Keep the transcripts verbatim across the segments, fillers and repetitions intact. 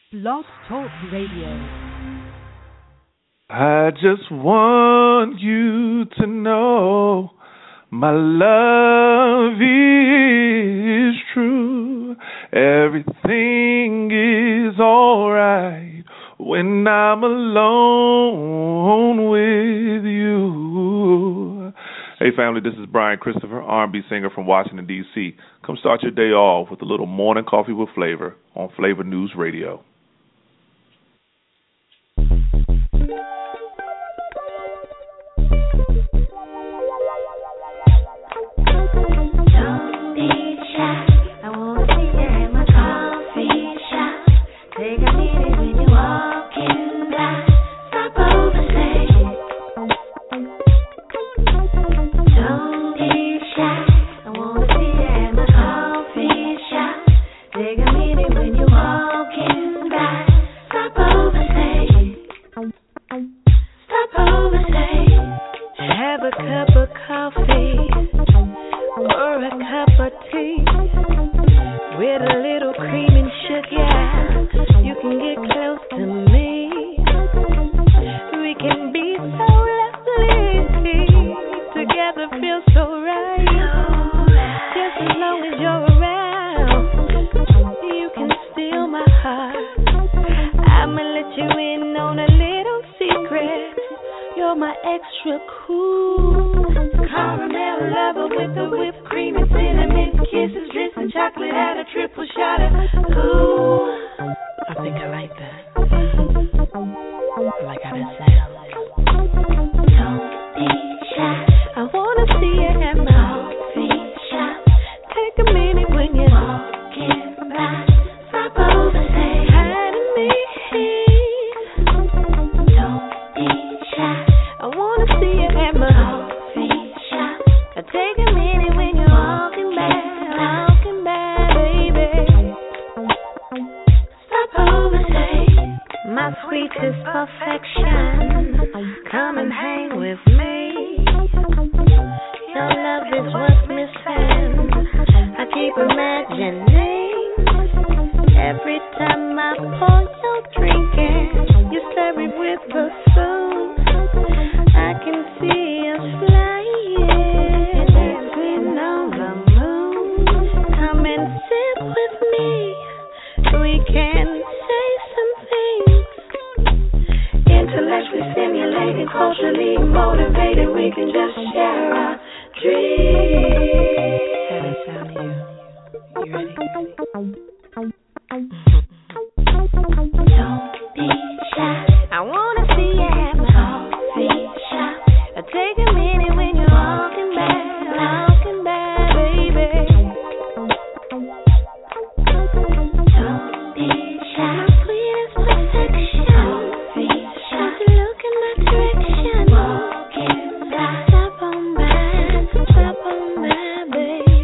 Blog Talk Radio. I just want you to know my love is true. Everything is alright when I'm alone with you. Hey family, this is Brian Christopher, R and B singer from Washington, D C Come start your day off with a little morning coffee with flavor on Flavor News Radio. Stop on by, stop on by, baby.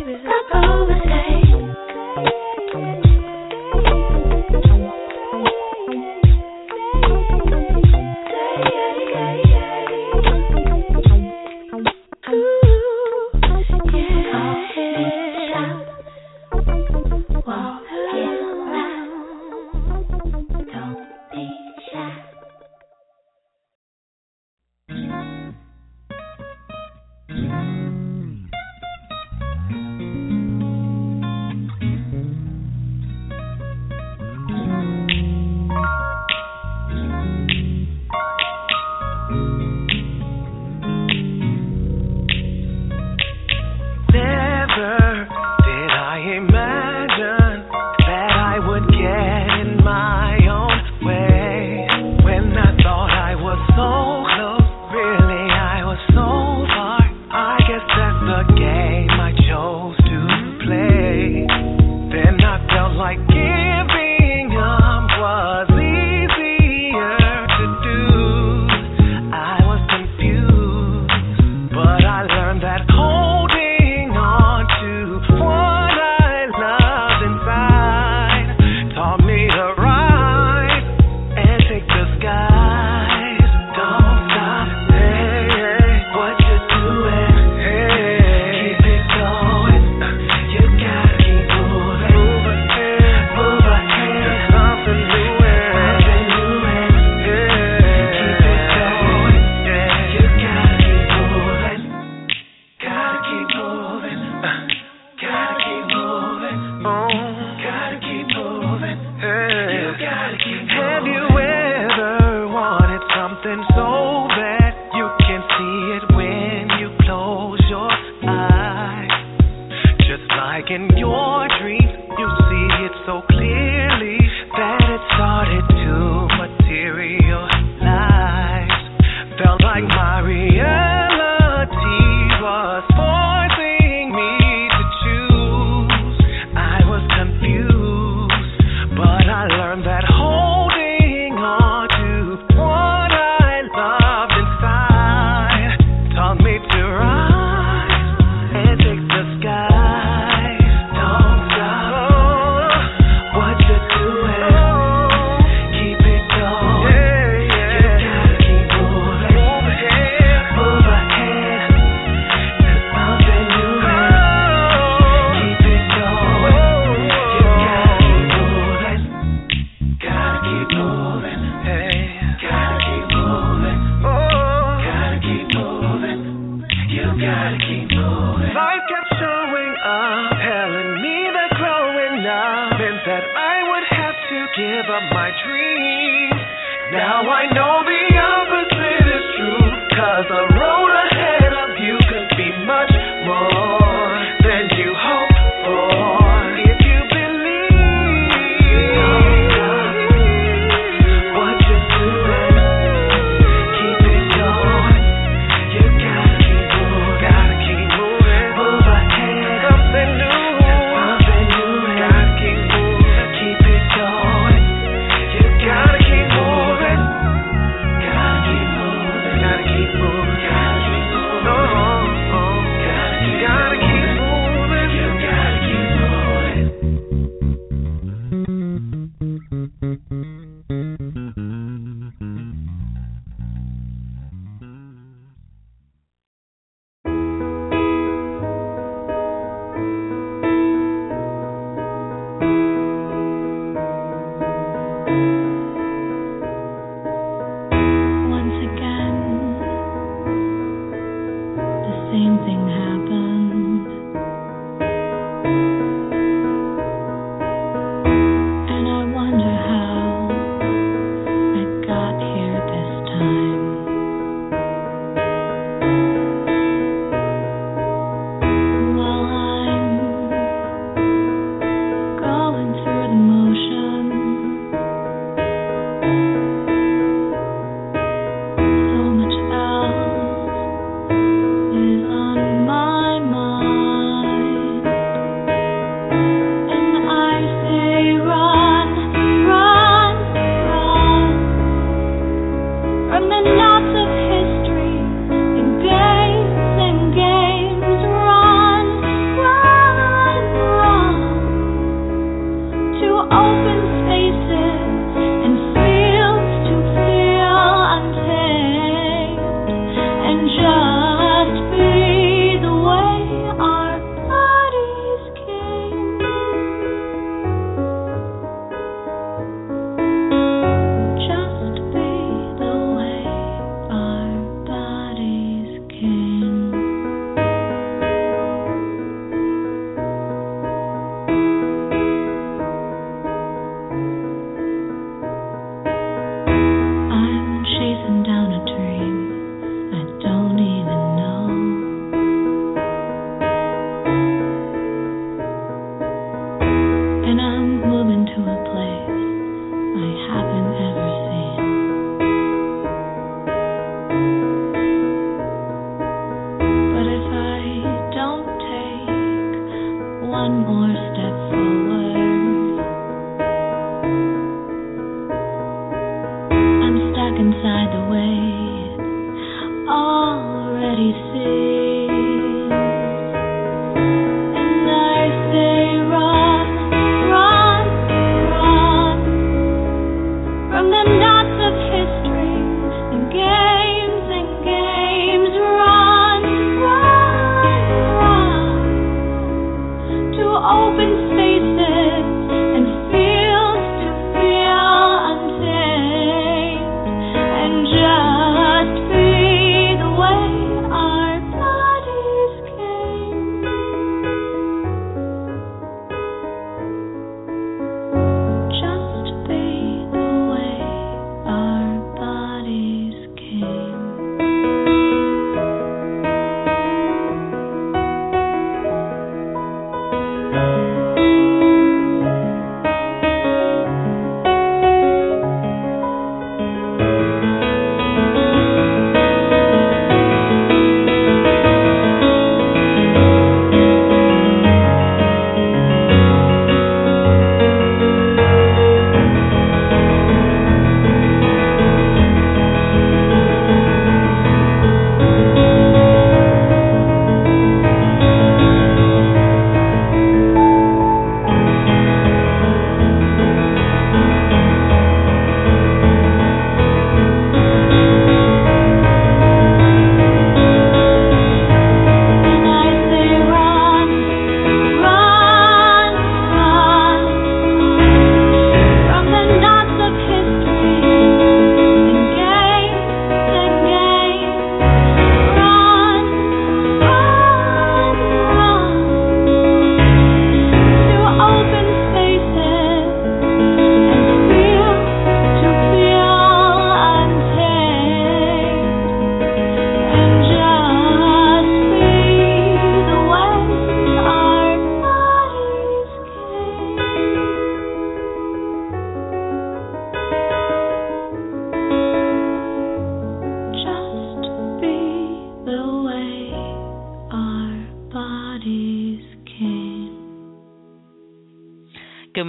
Just be the way our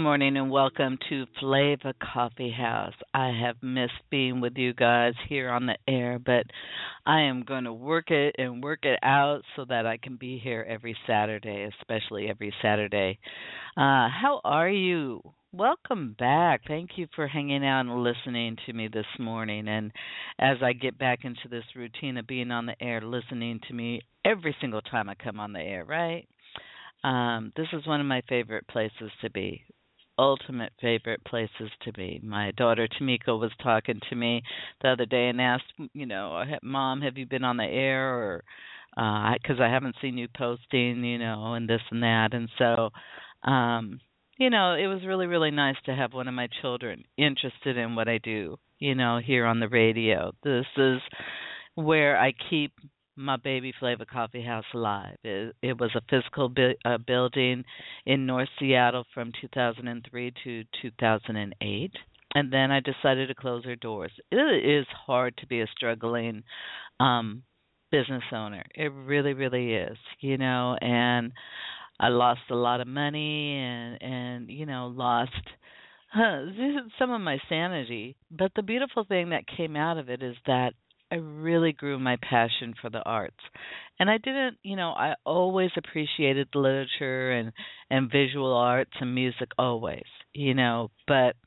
morning and welcome to Flavor Coffee House. I have missed being with you guys here on the air, but I am going to work it and work it out so that I can be here every Saturday, especially every Saturday. Uh, how are you? Welcome back. Thank you for hanging out and listening to me this morning. And as I get back into this routine of being on the air, listening to me every single time I come on the air, right? Um, this is one of my favorite places to be, ultimate favorite places to be. My daughter Tamika was talking to me the other day and asked, you know, Mom, have you been on the air? Or because uh, I haven't seen you posting, you know, and this and that. And so, um, you know, it was really, really nice to have one of my children interested in what I do, you know, here on the radio. This is where I keep my baby Flavor Coffee House alive. It, it was a physical bu- uh, building in North Seattle from two thousand three to two thousand eight, and then I decided to close our doors. It is hard to be a struggling um, business owner. It really, really is, you know, and I lost a lot of money and, and you know, lost huh, some of my sanity. But the beautiful thing that came out of it is that I really grew my passion for the arts. And I didn't, you know, I always appreciated literature and, and visual arts and music always, you know, but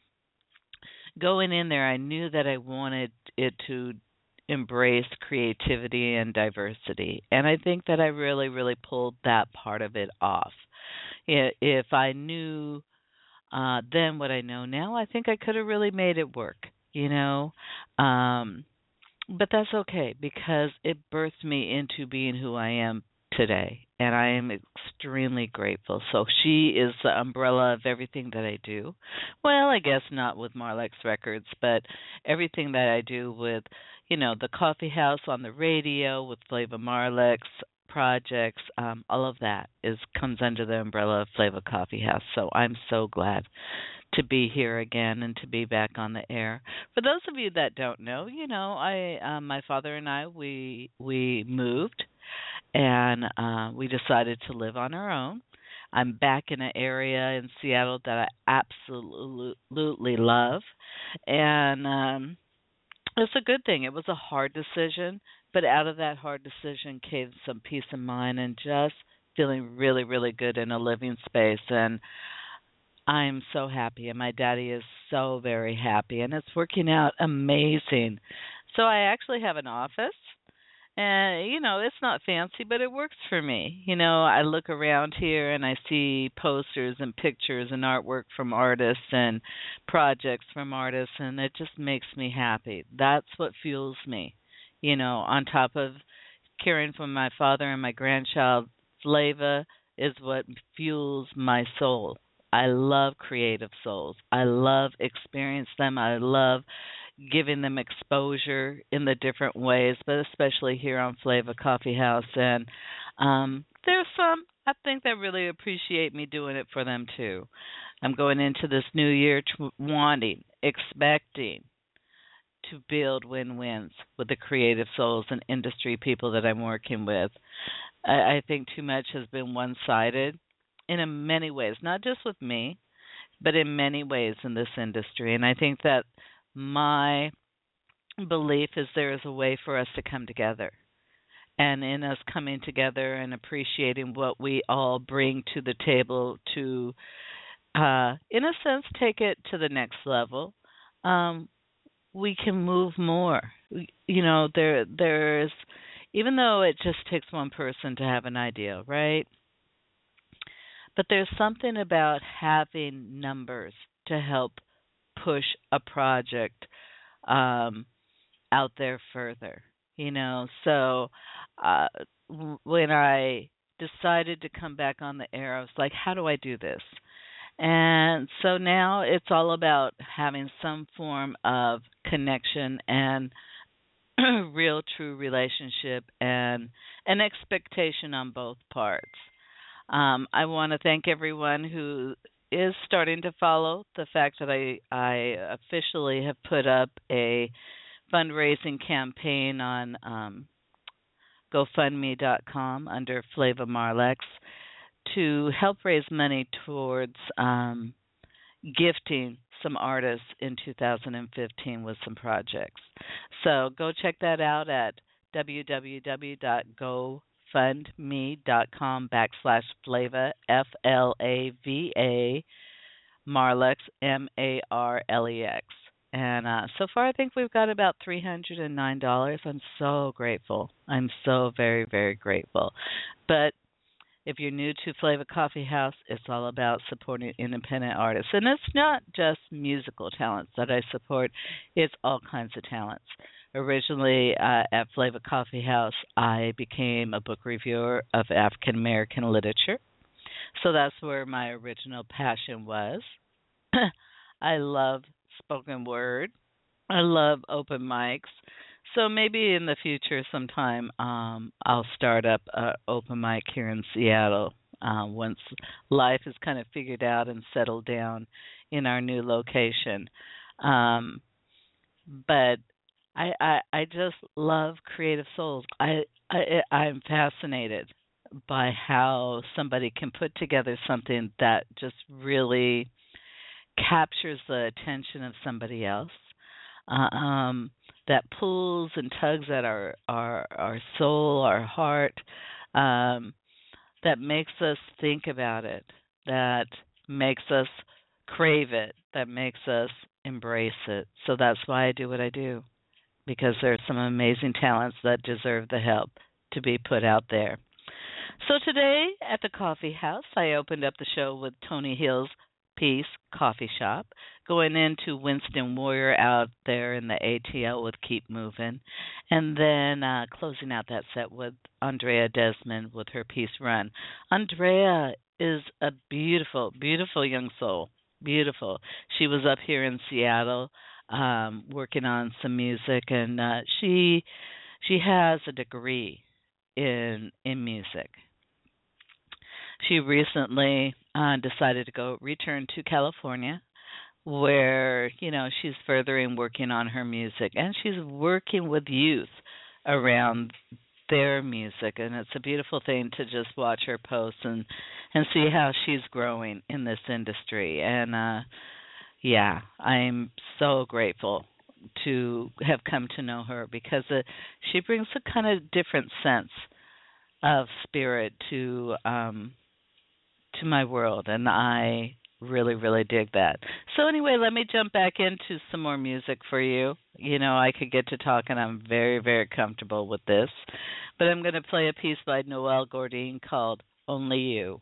going in there, I knew that I wanted it to embrace creativity and diversity. And I think that I really, really pulled that part of it off. If I knew uh, then what I know now, I think I could have really made it work, you know. Um But that's okay because it birthed me into being who I am today, and I am extremely grateful. So she is the umbrella of everything that I do. Well, I guess not with Marlex Records, but everything that I do with, you know, the coffee house on the radio, with Flavor Marlex projects, um, all of that is comes under the umbrella of Flavor Coffee House. So I'm so glad to be here again and to be back on the air. For those of you that don't know, you know, I uh, my father and I we we moved and uh, we decided to live on our own. I'm back in an area in Seattle that I absolutely love, and um, it's a good thing. It was a hard decision, but out of that hard decision came some peace of mind and just feeling really, really good in a living space. And I'm so happy, and my daddy is so very happy, and it's working out amazing. So I actually have an office, and, you know, it's not fancy, but it works for me. You know, I look around here, and I see posters and pictures and artwork from artists and projects from artists, and it just makes me happy. That's what fuels me, you know, on top of caring for my father and my grandchild. Flavor is what fuels my soul. I love creative souls. I love experiencing them. I love giving them exposure in the different ways, but especially here on Flavor Coffee House. And um, there's some, I think, that really appreciate me doing it for them too. I'm going into this new year t- wanting, expecting to build win-wins with the creative souls and industry people that I'm working with. I, I think too much has been one-sided in many ways, not just with me, but in many ways in this industry. And I think that my belief is there is a way for us to come together. And in us coming together and appreciating what we all bring to the table to, uh, in a sense, take it to the next level, um, we can move more. You know, there, there's, even though it just takes one person to have an idea, right? But there's something about having numbers to help push a project um, out there further, you know. So uh, when I decided to come back on the air, I was like, how do I do this? And so now it's all about having some form of connection and real, true relationship and an expectation on both parts. Um, I want to thank everyone who is starting to follow the fact that I, I officially have put up a fundraising campaign on um, GoFundMe dot com under Flavor Marlex to help raise money towards, um, gifting some artists in two thousand fifteen with some projects. So go check that out at www.gofundme.com backslash Flava, F L A V A, Marlex, M A R L E X. And uh, so far, I think we've got about three hundred nine dollars. I'm so grateful. I'm so very, very grateful. But if you're new to Flava Coffee House, it's all about supporting independent artists. And it's not just musical talents that I support. It's all kinds of talents. Originally, uh, at Flava Coffee House, I became a book reviewer of African American literature. So that's where my original passion was. I love spoken word. I love open mics. So maybe in the future sometime um, I'll start up an open mic here in Seattle uh, once life is kind of figured out and settled down in our new location. Um, but I, I I just love creative souls. I, I I'm fascinated by how somebody can put together something that just really captures the attention of somebody else, uh, um, that pulls and tugs at our our, our soul, our heart, um, that makes us think about it, that makes us crave it, that makes us embrace it. So that's why I do what I do, because there are some amazing talents that deserve the help to be put out there. So today at the Coffee House, I opened up the show with Tony Hill's Peace Coffee Shop, going into Winston Warrior out there in the A T L with Keep Moving, and then uh, closing out that set with Andrea Desmond with her Peace Run. Andrea is a beautiful, beautiful young soul, beautiful. She was up here in Seattle um, working on some music, and uh, she she has a degree in in music. She recently uh, decided to go return to California, where, you know, she's furthering working on her music, and she's working with youth around their music, and it's a beautiful thing to just watch her posts and, and see how she's growing in this industry. And, uh, yeah, I'm so grateful to have come to know her, because uh, she brings a kind of different sense of spirit to um, to my world, and I really, really dig that. So anyway, let me jump back into some more music for you. You know, I could get to talk, and I'm very, very comfortable with this. But I'm going to play a piece by Noel Gourdin called Only You.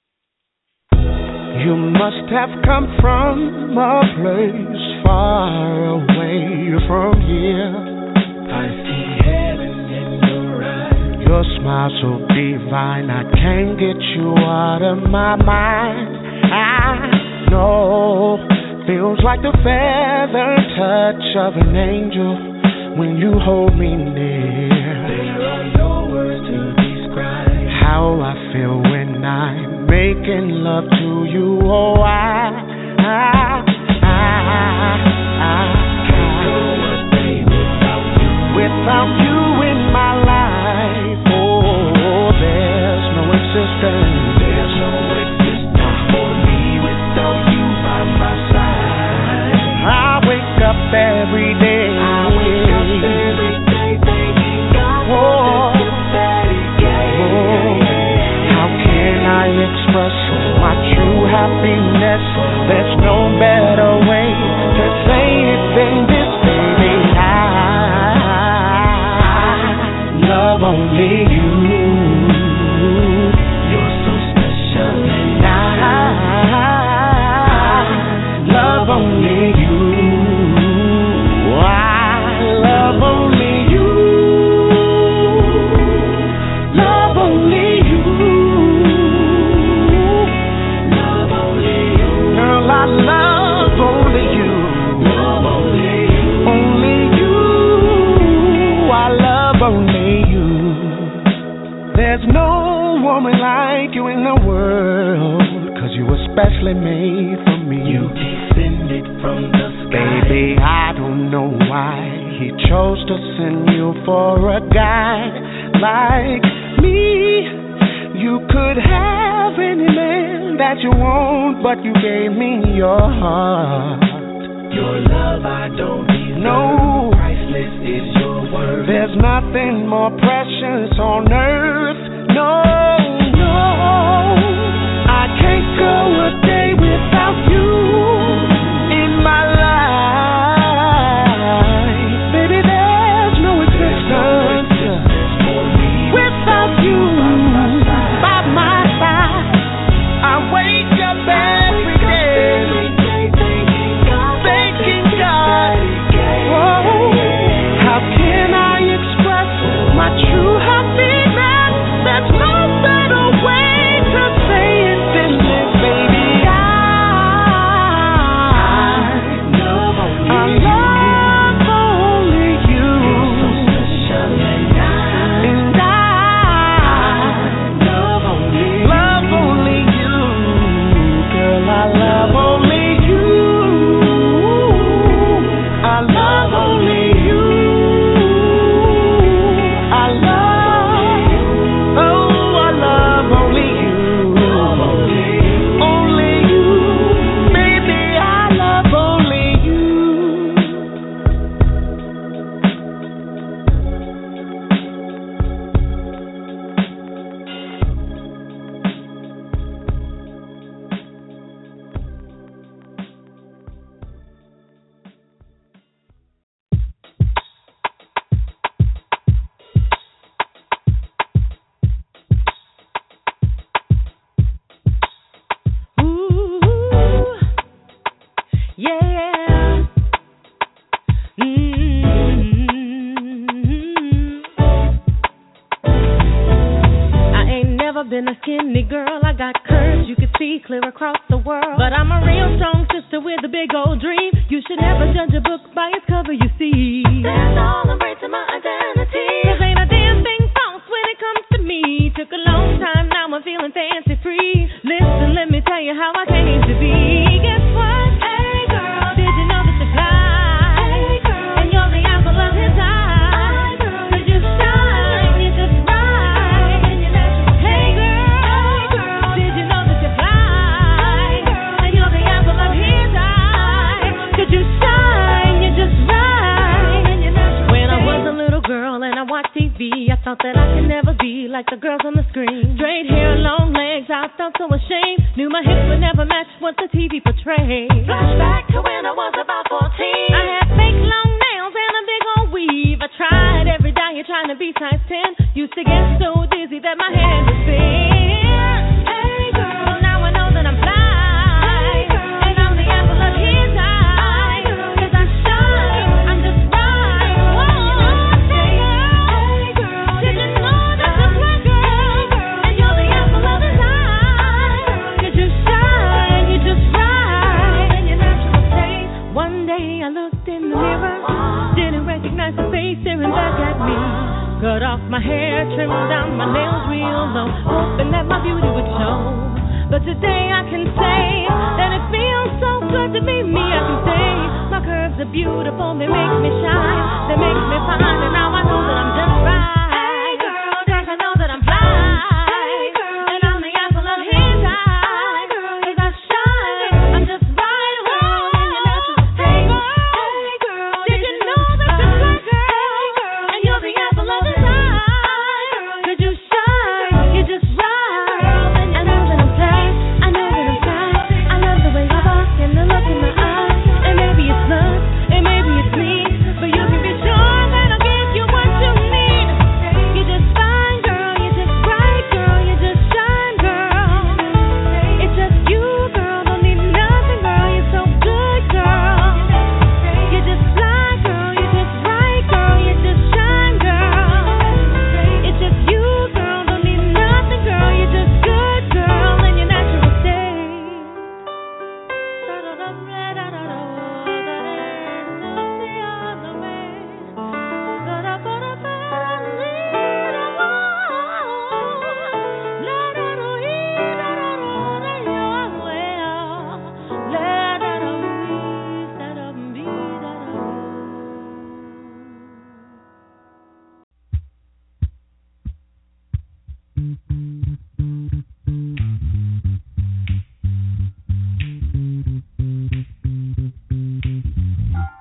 You must have come from a place far away from here. I see heaven in your eyes. Your smile so divine, I can't get you out of my mind. I know, feels like the feathered touch of an angel when you hold me near. There are no words to describe how I feel when I'm making love to you. Oh, I, I, I, I can't go a day without you. Without you in my life, oh, there's no existence. There's no existence for me without you by my side. I wake up every day. I wake up every day thinking God wants to dedicate. Oh, how can I express my true happiness? There's no better way to say it than this, baby. I love only you. You're so special, and I love only you. I love only you. Love only you. Love only you. Girl, I love only you. Love only you. Only you. I love only you. There's no woman like you in the world, 'cause you were specially made for me. You descended from the sky. Baby, I don't know why he chose to send you for a guy like me. You could have any man that you want, but you gave me your heart. Your love I don't deserve. No, priceless is your word. There's nothing more precious on earth. No, no, I can't go a day without you in my life. Baby, there's no existence without you by my side. I wake up every day thanking God. Oh, how can I express my true happiness? There's no better way to say it than this, baby. I, I love only you, and I love only you, girl. I love only you. I love only you. I love, oh, I love only you. Only you, baby, I love only you. Ooh, yeah. Mm-hmm. I ain't never been a skinny girl. I got curves you could see clear across the world. But I'm a real strong sister with a big old dream. You should never judge a book by its cover, you see. That's all I'm raising my identity. Cause ain't a damn thing false when it comes to me. Took a long time, now I'm feeling fancy free. Listen, let me tell you how I came to be. Guess what? Hey girl, did you know that you fly? Hey girl, and you're the apple of his eye. Cause you shine, you just right, and you're natural. Hey girl, did you know that you fly? And you're the apple of his eye. Cause you shine, you just right, and you're natural. When I was a little girl and I watched T V, I thought that I could never be like the girls on the screen. Straight hair, long legs, I felt so ashamed. Knew my hips would never match what the T V portrayed. Flashback to when I was about fourteen. I had fake long nails and a big old weave. I tried every day trying to be size ten. Used to get so dizzy that my head would spin. Hey girl, now I know that I'm fly. And I'm the apple of his eye. Cause I shine, I'm just right. Whoa, hey girl, did you know that you're fly, girl? And you're the apple of his eye. Cause you shine, you just right, and your natural taste. One day I looked in the mirror, didn't recognize the face staring back at me. Cut off my hair, trimmed down my nails real low, hoping that my beauty would show. But today I can say that it feels so good to be me. I can say my curves are beautiful, they make me shine, they make me fine, and now I know that I'm just right. Hey girl, yes I know that I'm fly. Hey girl, and I'm the apple of his eye. Cause I shine, I'm just right. Whoa, and your natural state. Hey girl, did you know that you're fly, girl? And you're the apple of his eye. Cause you shine, you're just right. I know that I'm fly, I know that I'm fly. I love the way you walk and the look in my eyes. And maybe it's love, and maybe it's me, but you can be sure that I'll give you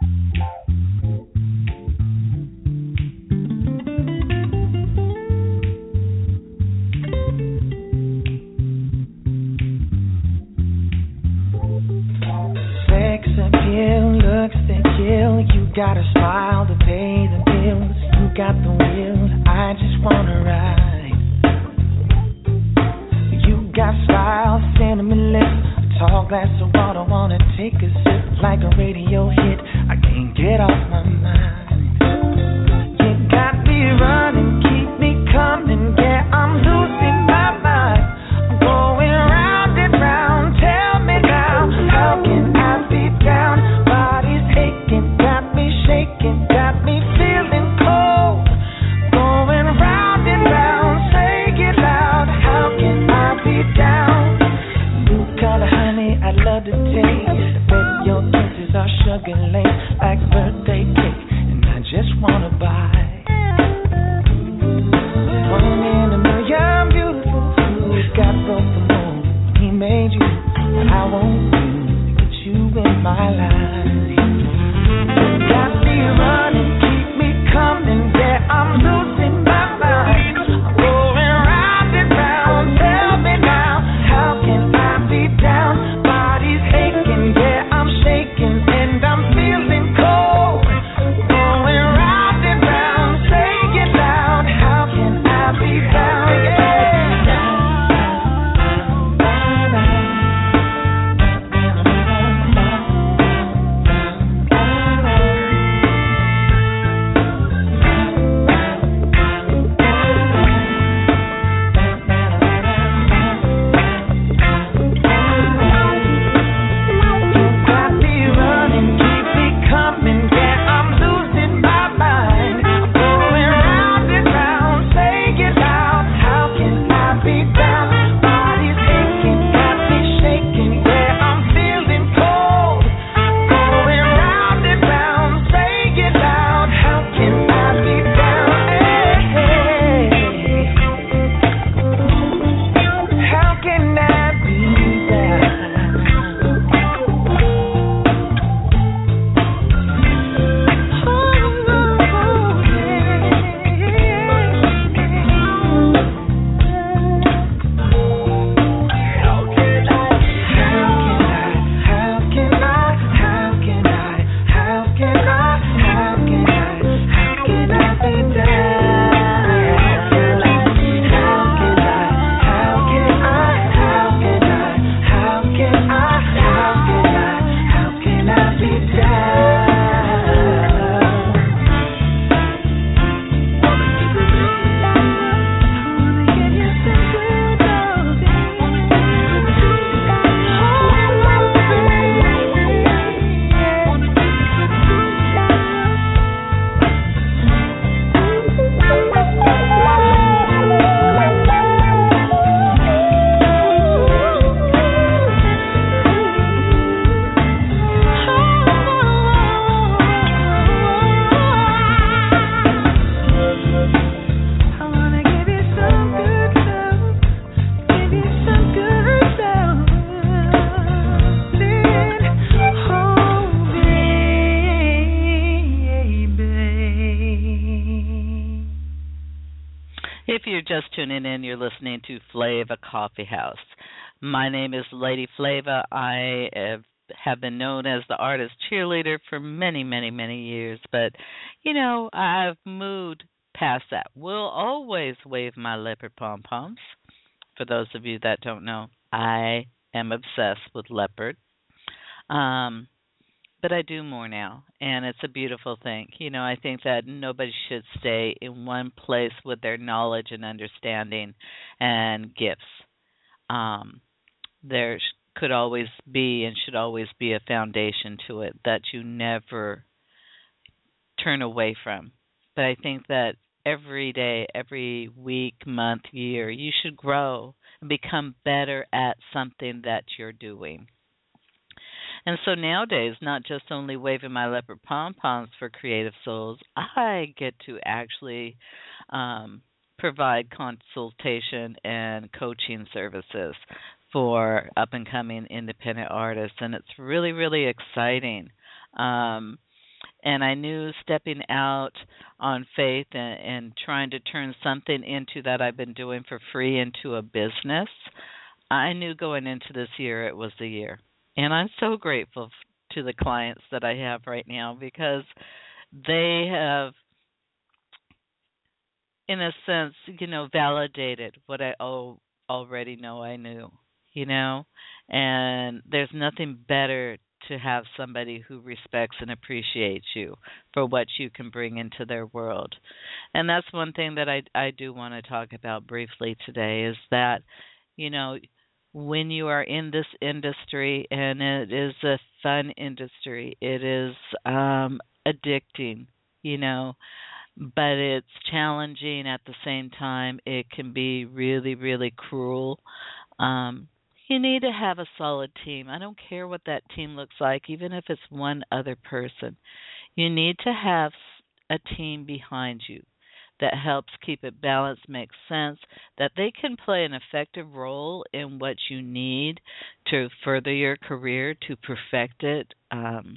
Got a smile to pay the bills. You got the will. I just wanna ride. You got style, cinnamon lips, a tall glass of water. Wanna take a sip like a radio hit. I can't get off my mind. You got me running, keep me coming. Yeah, I'm losing my mind. I'm going round and round. Tell me now, how can I be down? Body's aching. Shaking, got me feeling cold. Going round and round, say it loud. How can I be down? New color honey, I love to taste. Bet your kisses are sugar laced like birthday cake, and I just wanna buy one in a million beautiful. Who's got both the moon? He made you, but I want you to get you in my life. Got me running, keep me coming, yeah, I'm losing my mind. I'm going round and round, tell me now, how can I be down? Body's aching, yeah, I'm shaking, and I'm feeling cold. Going round and round, say it loud, how can I be down? Yeah. If you're just tuning in, you're listening to Flava Coffee House. My name is Lady Flava. I have, have been known as the artist cheerleader for many, many, many years. But, you know, I've moved past that. Will always wave my leopard pom-poms. For those of you that don't know, I am obsessed with leopard. Um, but I do more now, and it's a beautiful thing. You know, I think that nobody should stay in one place with their knowledge and understanding and gifts. Um, there sh- could always be and should always be a foundation to it that you never turn away from. But I think that every day, every week, month, year, you should grow and become better at something that you're doing. And so nowadays, not just only waving my leopard pom-poms for Creative Souls, I get to actually um, provide consultation and coaching services for up-and-coming independent artists, and it's really, really exciting. Um, And I knew stepping out on faith and, and trying to turn something into that I've been doing for free into a business, I knew going into this year it was the year. And I'm so grateful to the clients that I have right now because they have, in a sense, you know, validated what I al- already know I knew, you know, and there's nothing better to have somebody who respects and appreciates you for what you can bring into their world. And that's one thing that I, I do want to talk about briefly today is that, you know, when you are in this industry, and it is a fun industry, it is um, addicting, you know, but it's challenging at the same time. It can be really, really cruel. Um, you need to have a solid team. I don't care what that team looks like, even if it's one other person. You need to have a team behind you that helps keep it balanced, makes sense, that they can play an effective role in what you need to further your career, to perfect it. Um,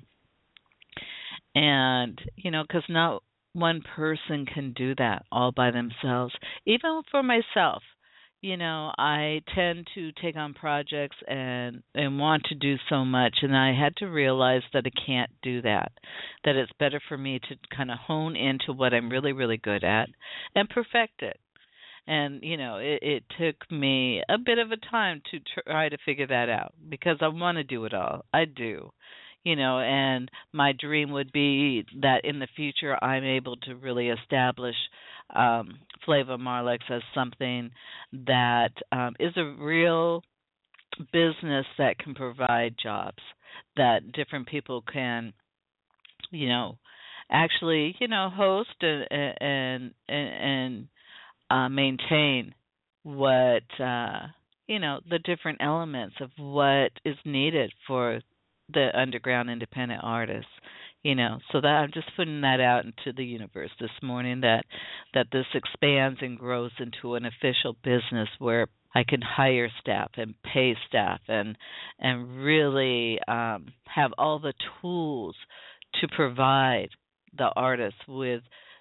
and, you know, because not one person can do that all by themselves. Even for myself, you know, I tend to take on projects and, and want to do so much, and I had to realize that I can't do that, that it's better for me to kind of hone into what I'm really, really good at and perfect it. And, you know, it, it took me a bit of a time to try to figure that out because I want to do it all. I do. You know, and my dream would be that in the future I'm able to really establish um, Flava Marlex as something that um, is a real business that can provide jobs, that different people can, you know, actually, you know, host and and and, and uh, maintain what, uh, you know, the different elements of what is needed for the underground independent artists, you know. So that I'm just putting that out into the universe this morning, that that this expands and grows into an official business where I can hire staff and pay staff and and really um, have all the tools to provide the artists with,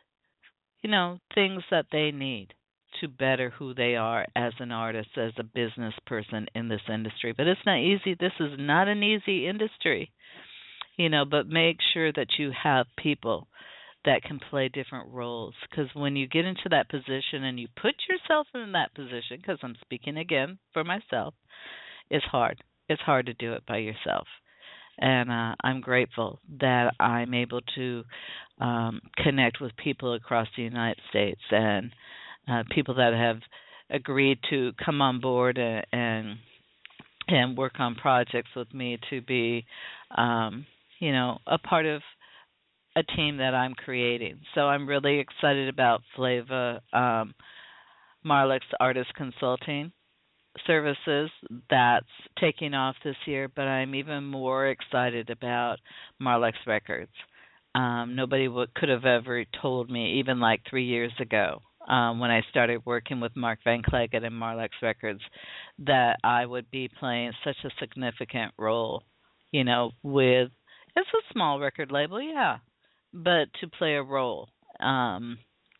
you know, things that they need to better who they are as an artist, as a business person in this industry. But it's not easy. This is not an easy industry, you know, but make sure that you have people that can play different roles. Because when you get into that position and you put yourself in that position, because I'm speaking again for myself, it's hard. It's hard to do it by yourself. And uh, I'm grateful that I'm able to um, connect with people across the United States and Uh, people that have agreed to come on board and, and and work on projects with me to be, um, you know, a part of a team that I'm creating. So I'm really excited about Flava um, Marlex Artist Consulting Services. That's taking off this year, but I'm even more excited about Marlex Records. Um, nobody would, could have ever told me, even like three years ago, Um, when I started working with Mark Van Clegget and Marlex Records, that I would be playing such a significant role, you know, with, it's a small record label, yeah, but to play a role um,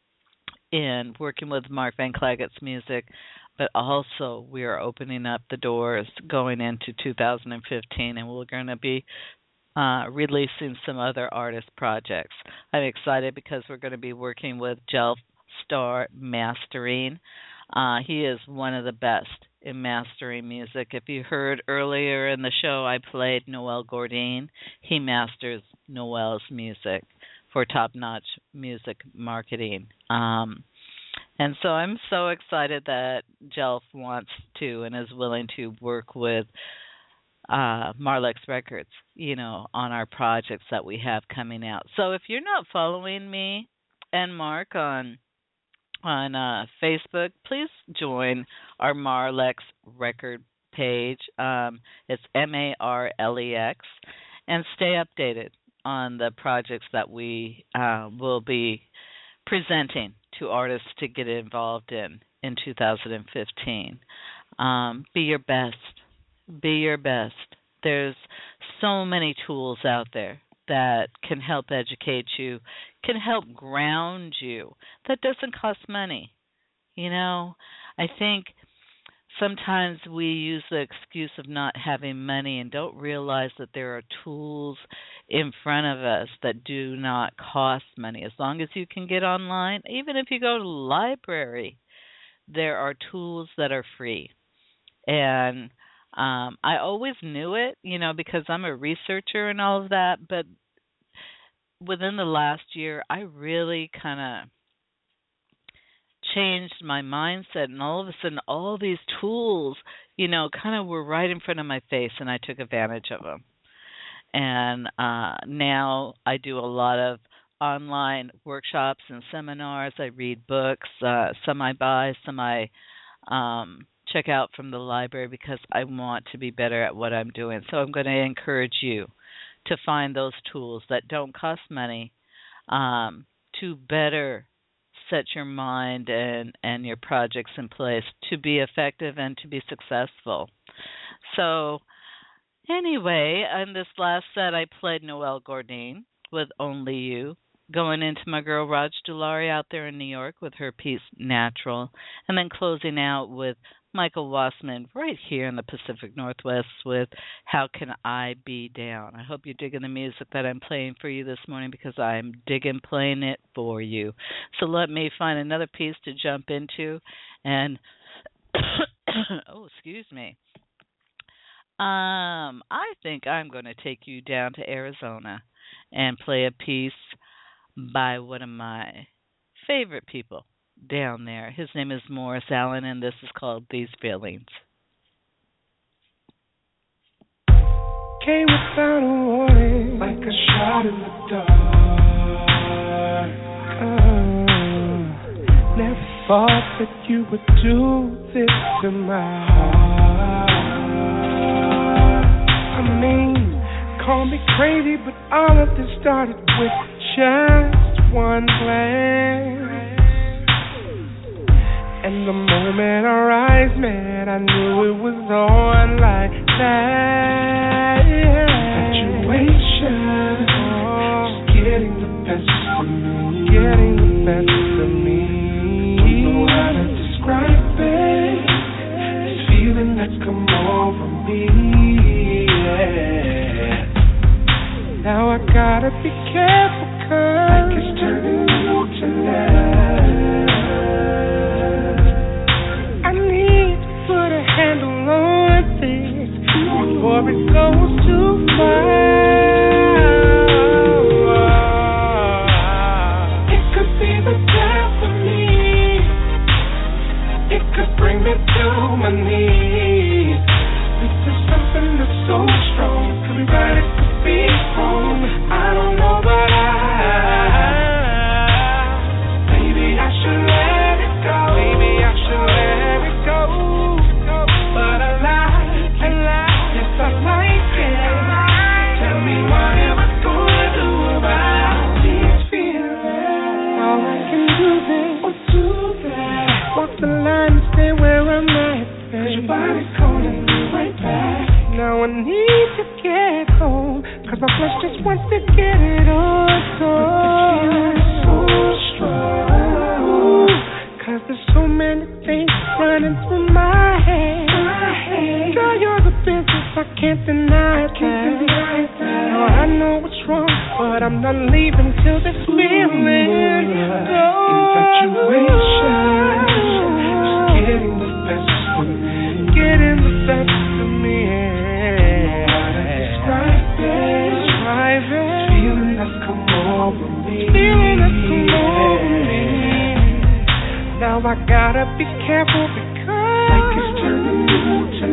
in working with Mark Van Clegget's music, but also we are opening up the doors going into two thousand fifteen, and we're going to be uh, releasing some other artist projects. I'm excited because we're going to be working with Jelf Star Mastering. Uh, he is one of the best in mastering music. If you heard earlier in the show, I played Noel Gourdin. He masters Noel's music for Top Notch Music Marketing. Um, and so I'm so excited that Jelf wants to and is willing to work with uh, Marlex Records, you know, on our projects that we have coming out. So if you're not following me and Mark on on uh, Facebook, please join our Marlex record page. Um, it's M A R L E X, and stay updated on the projects that we uh, will be presenting to artists to get involved in in two thousand fifteen. Um, be your best. Be your best. There's so many tools out there that can help educate you, can help ground you. That doesn't cost money. You know, I think sometimes we use the excuse of not having money and don't realize that there are tools in front of us that do not cost money. As long as you can get online, even if you go to the library, there are tools that are free. And um, I always knew it, you know, because I'm a researcher and all of that. But within the last year, I really kind of changed my mindset, and all of a sudden all these tools, you know, kind of were right in front of my face, and I took advantage of them. And uh, now I do a lot of online workshops and seminars. I read books. Uh, some I buy, some I um, check out from the library because I want to be better at what I'm doing. So I'm going to encourage you to find those tools that don't cost money um, to better set your mind and, and your projects in place to be effective and to be successful. So anyway, on this last set, I played Noelle Gourdin with Only You, going into my girl Raj Dulari out there in New York with her piece Natural, and then closing out with Michael Wassman right here in the Pacific Northwest with How Can I Be Down. I hope you're digging the music that I'm playing for you this morning, because I'm digging playing it for you. So let me find another piece to jump into. And, oh, excuse me. Um, I think I'm going to take you down to Arizona and play a piece by one of my favorite people down there. His name is Morris Allen, and this is called These Feelings. Came without a warning, like a shot in the dark. Uh, never thought that you would do this to my heart. I mean, call me crazy, but all of this started with just one glance. And the moment our eyes met, I knew it was on like that. Situation, oh, just getting the best of me, getting the best of me. Don't know how to describe it, this feeling that's come over me. Yeah. Now I gotta be careful, 'cause like it's turning you to love. Handle on things before it goes too far. It could be the death of me. It could bring me to my knees. This is something that's so strong. It could be right, it could be wrong. I don't know, but I maybe I should let it go. Maybe I should let it go. But I like it, yes I like it. Tell me what am I gonna do about these feelings? All I can do then is do that. Walk the line and stay where I'm at, babe. 'Cause your body's calling me right back. Now I need to get home, 'cause my flesh just wants to get it on. So so strong, 'cause there's so many things running through my head. Girl, you're the business, I can't deny that. Now I know what's wrong, but I'm not leaving till this feeling goes. Infatuation, just getting the best of me, getting the best of me. Describe it, describe it. Feeling that's come over me, feeling that's come over me. Now I gotta be careful, because like it's turning you to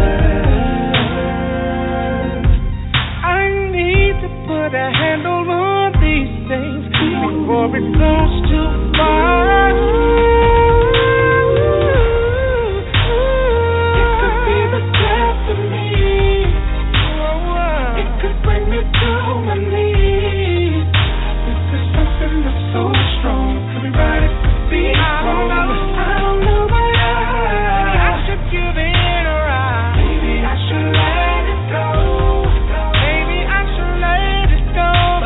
love. I need to put a handle on these things before it goes too far. It could be the death of me. It could bring me to my knees. This is something that's so strong. It could be right, it could be wrong. I don't know, but I should give it a try. Maybe I should let it go. Maybe I should let it go.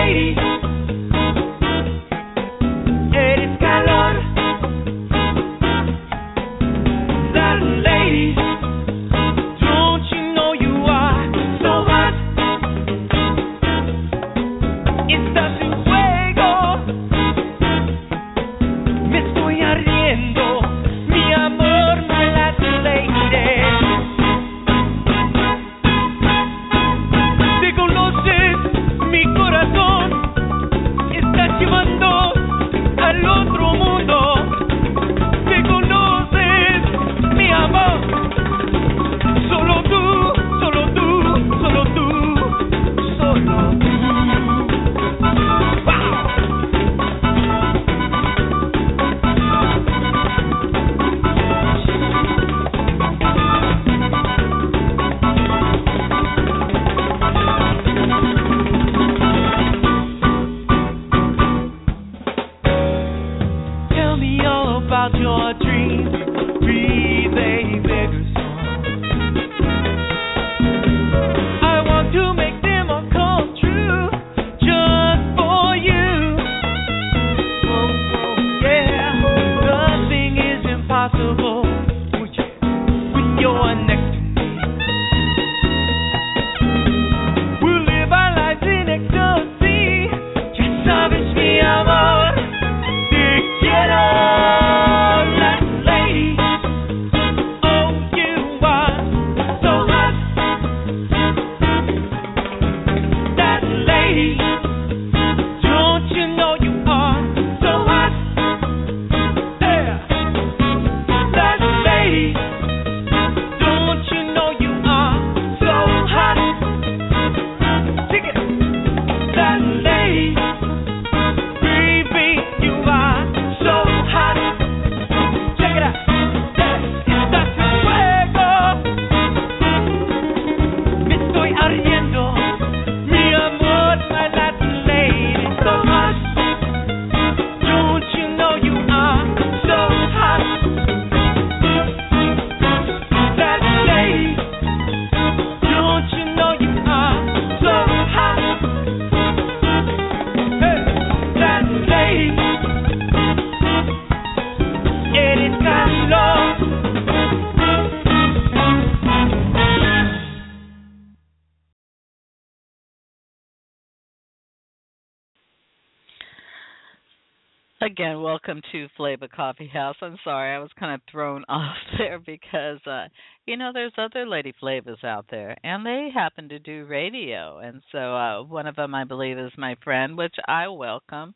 Again, welcome to Flavor Coffee House. I'm sorry, I was kind of thrown off there because, uh, you know, there's other Lady Flavors out there, and they happen to do radio. And so uh, one of them, I believe, is my friend, which I welcome.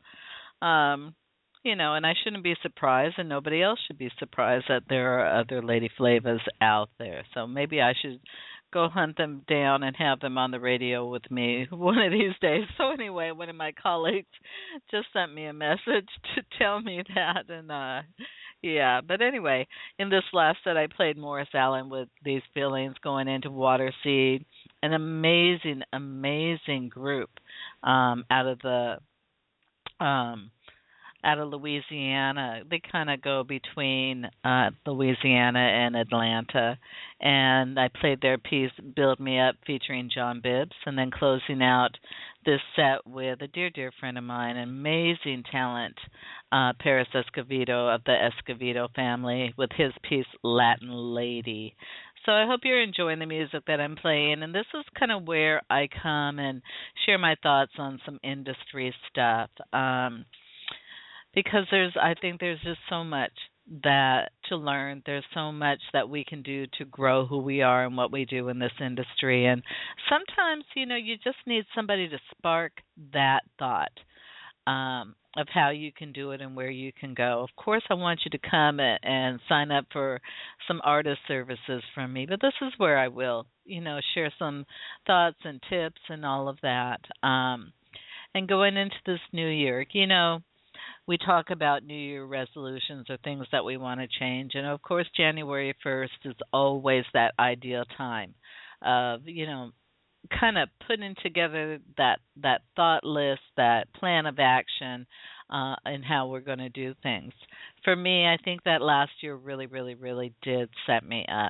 Um, you know, and I shouldn't be surprised, and nobody else should be surprised that there are other Lady Flavors out there. So maybe I should go hunt them down and have them on the radio with me one of these days. So anyway, one of my colleagues just sent me a message to tell me that, and uh yeah, but anyway, in this last set I played Morris Allen with These Feelings Going Into Water Seed, an amazing, amazing group um out of the um out of Louisiana. They kind of go between uh, Louisiana and Atlanta. And I played their piece, Build Me Up, featuring John Bibbs, and then closing out this set with a dear, dear friend of mine, amazing talent, uh, Paris Escovedo of the Escovedo family, with his piece, Latin Lady. So I hope you're enjoying the music that I'm playing, and this is kind of where I come and share my thoughts on some industry stuff. Um, Because there's, I think there's just so much that to learn. There's so much that we can do to grow who we are and what we do in this industry. And sometimes, you know, you just need somebody to spark that thought um, of how you can do it and where you can go. Of course, I want you to come and sign up for some artist services from me, but this is where I will, you know, share some thoughts and tips and all of that. Um, and going into this new year, you know, we talk about New Year resolutions or things that we want to change. And, of course, January first is always that ideal time of, you know, kind of putting together that, that thought list, that plan of action, uh, and how we're going to do things. For me, I think that last year really, really, really did set me up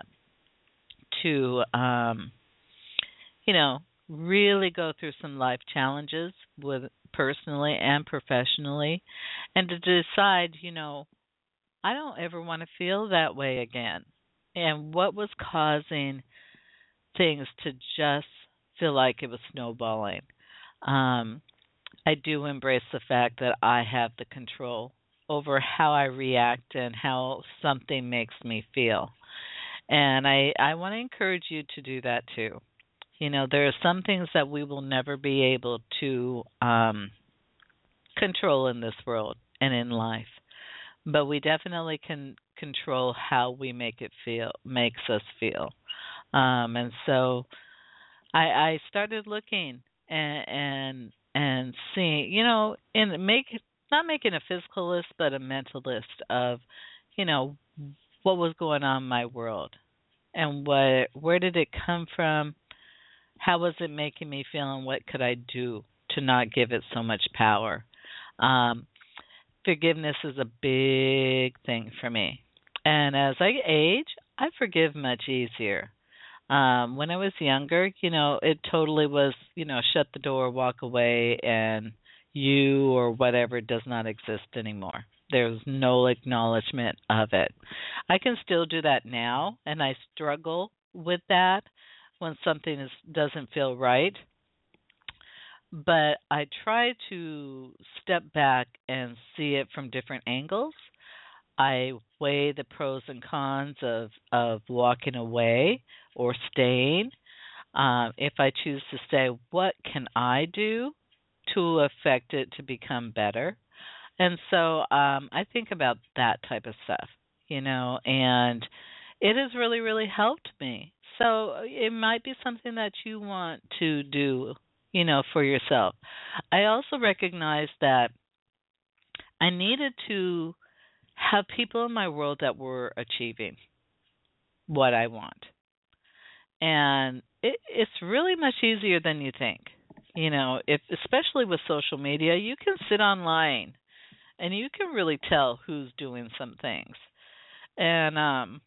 to, um, you know, really go through some life challenges with personally and professionally, and to decide, you know, I don't ever want to feel that way again. And what was causing things to just feel like it was snowballing? Um, I do embrace the fact that I have the control over how I react and how something makes me feel. And I, I want to encourage you to do that too. You know, there are some things that we will never be able to um, control in this world and in life, but we definitely can control how we make it feel, makes us feel. Um, and so I, I started looking and, and and seeing, you know, and make not making a physical list, but a mental list of, you know, what was going on in my world, and what where did it come from, how was it making me feel, and what could I do to not give it so much power. Um, forgiveness is a big thing for me, and as I age, I forgive much easier. Um, when I was younger, you know, it totally was, you know, shut the door, walk away, and you or whatever does not exist anymore. There's no acknowledgement of it. I can still do that now, and I struggle with that when something is, doesn't feel right. But I try to step back and see it from different angles. I weigh the pros and cons of, of walking away or staying. Um, if I choose to stay, what can I do to affect it to become better? And so um, I think about that type of stuff, you know, and it has really, really helped me. So it might be something that you want to do, you know, for yourself. I also recognize that I needed to have people in my world that were achieving what I want. And it, it's really much easier than you think. You know, if especially with social media, you can sit online and you can really tell who's doing some things. And um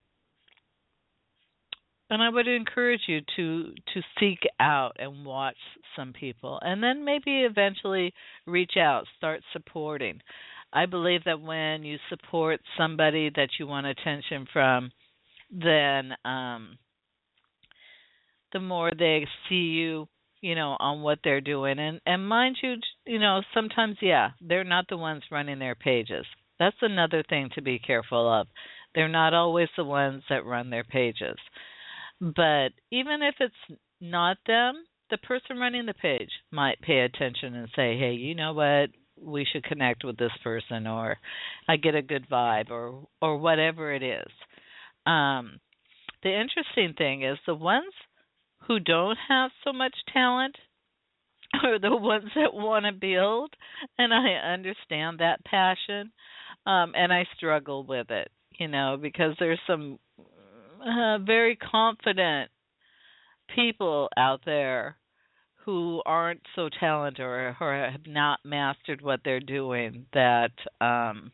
and I would encourage you to to seek out and watch some people, and then maybe eventually reach out, start supporting. I believe that when you support somebody that you want attention from, then um, the more they see you, you know, on what they're doing. And, and mind you, you know, sometimes, yeah, they're not the ones running their pages. That's another thing to be careful of. They're not always the ones that run their pages. But even if it's not them, the person running the page might pay attention and say, hey, you know what? We should connect with this person, or I get a good vibe, or or whatever it is. Um, the interesting thing is the ones who don't have so much talent are the ones that want to build, and I understand that passion, um, and I struggle with it, you know, because there's some uh, very confident people out there who aren't so talented or, or have not mastered what they're doing, that um,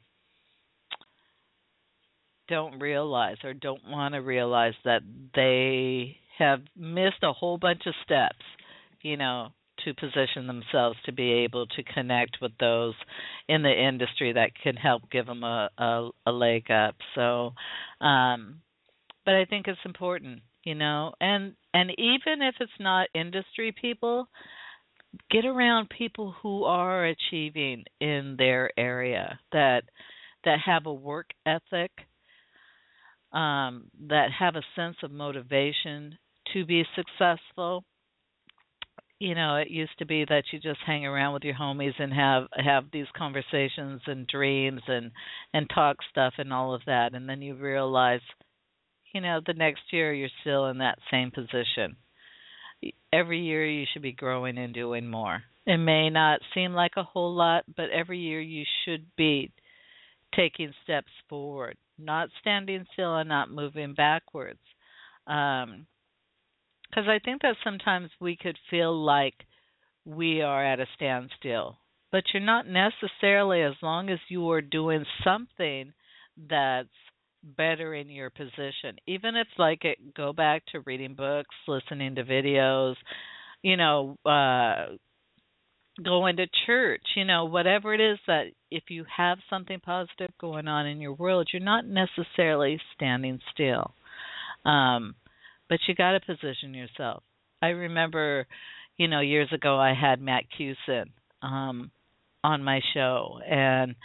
don't realize or don't want to realize that they have missed a whole bunch of steps, you know, to position themselves to be able to connect with those in the industry that can help give them a, a, a leg up. So, um, but I think it's important, you know, and and even if it's not industry people, get around people who are achieving in their area, that that have a work ethic, um, that have a sense of motivation to be successful. You know, it used to be that you just hang around with your homies and have have these conversations and dreams and and talk stuff and all of that, and then you realize, you know, the next year you're still in that same position. Every year you should be growing and doing more. It may not seem like a whole lot, but every year you should be taking steps forward, not standing still and not moving backwards. Um, because I think that sometimes we could feel like we are at a standstill, but you're not necessarily, as long as you are doing something that's better in your position. Even if, like, it, go back to reading books, listening to videos, you know, uh, going to church, you know, whatever it is, that if you have something positive going on in your world, you're not necessarily standing still. Um, but you got to position yourself. I remember, you know, years ago I had Matt Cusin um, on my show, and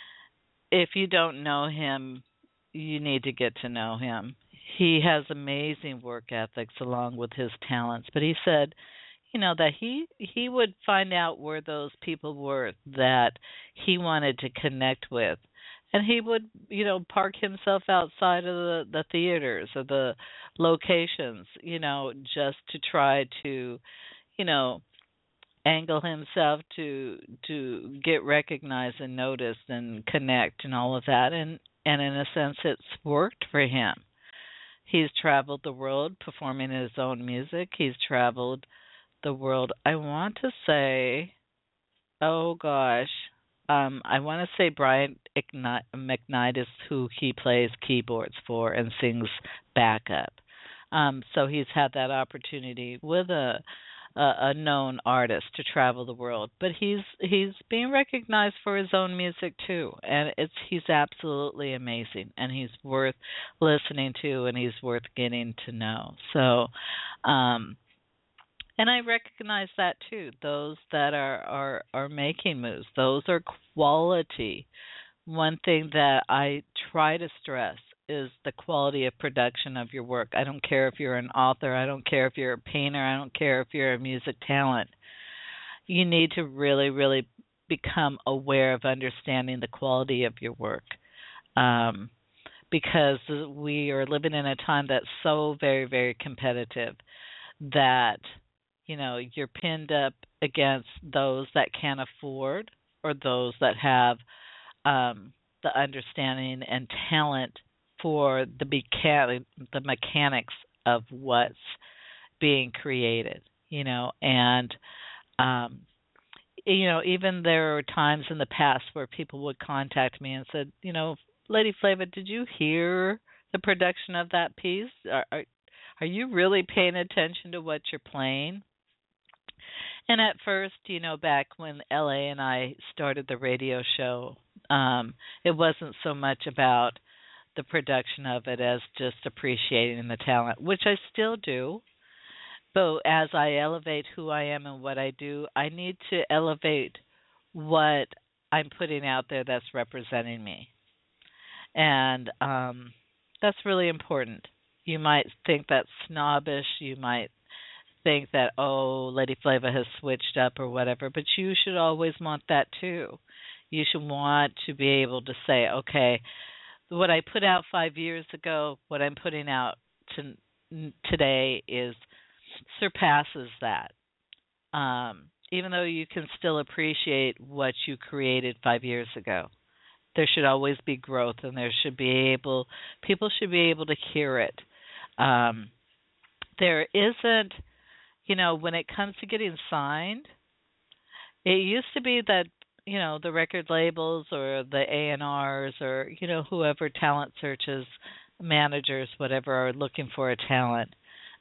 if you don't know him, you need to get to know him. He has amazing work ethics along with his talents, but he said, you know, that he he would find out where those people were that he wanted to connect with, and he would, you know, park himself outside of the, the theaters or the locations, you know, just to try to, you know, angle himself to to get recognized and noticed and connect and all of that, and and in a sense it's worked for him. He's traveled the world performing his own music. He's traveled the world, I want to say, oh gosh, um, I want to say Brian McKnight is who he plays keyboards for and sings backup. Um, so he's had that opportunity with a, a a known artist to travel the world, but he's he's being recognized for his own music too, and it's he's absolutely amazing, and he's worth listening to, and he's worth getting to know. So. Um, And I recognize that too. Those that are, are, are making moves, those are quality. One thing that I try to stress is the quality of production of your work. I don't care if you're an author, I don't care if you're a painter, I don't care if you're a music talent. You need to really, really become aware of understanding the quality of your work. Um, because we are living in a time that's so very, very competitive that you know, you're pinned up against those that can't afford or those that have um, the understanding and talent for the mechanic, the mechanics of what's being created, you know. And, um, you know, even there were times in the past where people would contact me and said, you know, Lady Flava, did you hear the production of that piece? Are, are, are you really paying attention to what you're playing? And at first, you know, back when L A and I started the radio show, um, it wasn't so much about the production of it as just appreciating the talent, which I still do. But as I elevate who I am and what I do, I need to elevate what I'm putting out there that's representing me. And um, that's really important. You might think that's snobbish. You might think that, oh, Lady Flava has switched up or whatever, but you should always want that too. You should want to be able to say, okay, what I put out five years ago, what I'm putting out to, today is surpasses that. Um, even though you can still appreciate what you created five years ago, there should always be growth, and there should be able, people should be able to hear it. Um, there isn't, you know, when it comes to getting signed, it used to be that, you know, the record labels or the A and Rs or, you know, whoever talent searches, managers, whatever, are looking for a talent.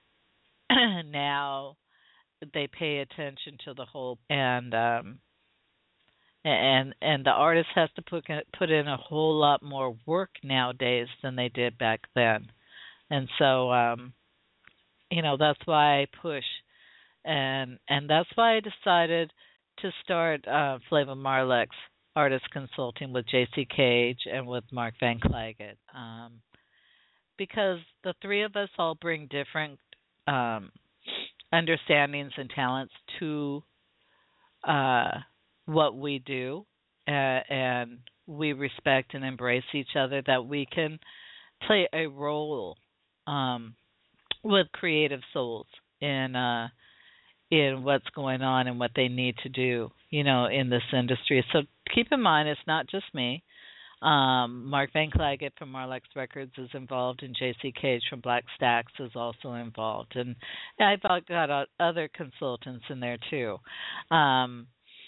Now they pay attention to the whole, and um, and and the artist has to put put in a whole lot more work nowadays than they did back then. And so, um, you know, that's why I push. And and that's why I decided to start uh, Flava Marlex Artist Consulting with J C Cage and with Mark Van Clagett, um, because the three of us all bring different um, understandings and talents to uh, what we do, uh, and we respect and embrace each other, that we can play a role um, with creative souls in uh, in what's going on and what they need to do, you know, in this industry. So keep in mind, it's not just me. Um, Mark Van Clagett from Marlex Records is involved, and J C Cage from Black Stacks is also involved. And I've got other consultants in there too. Um,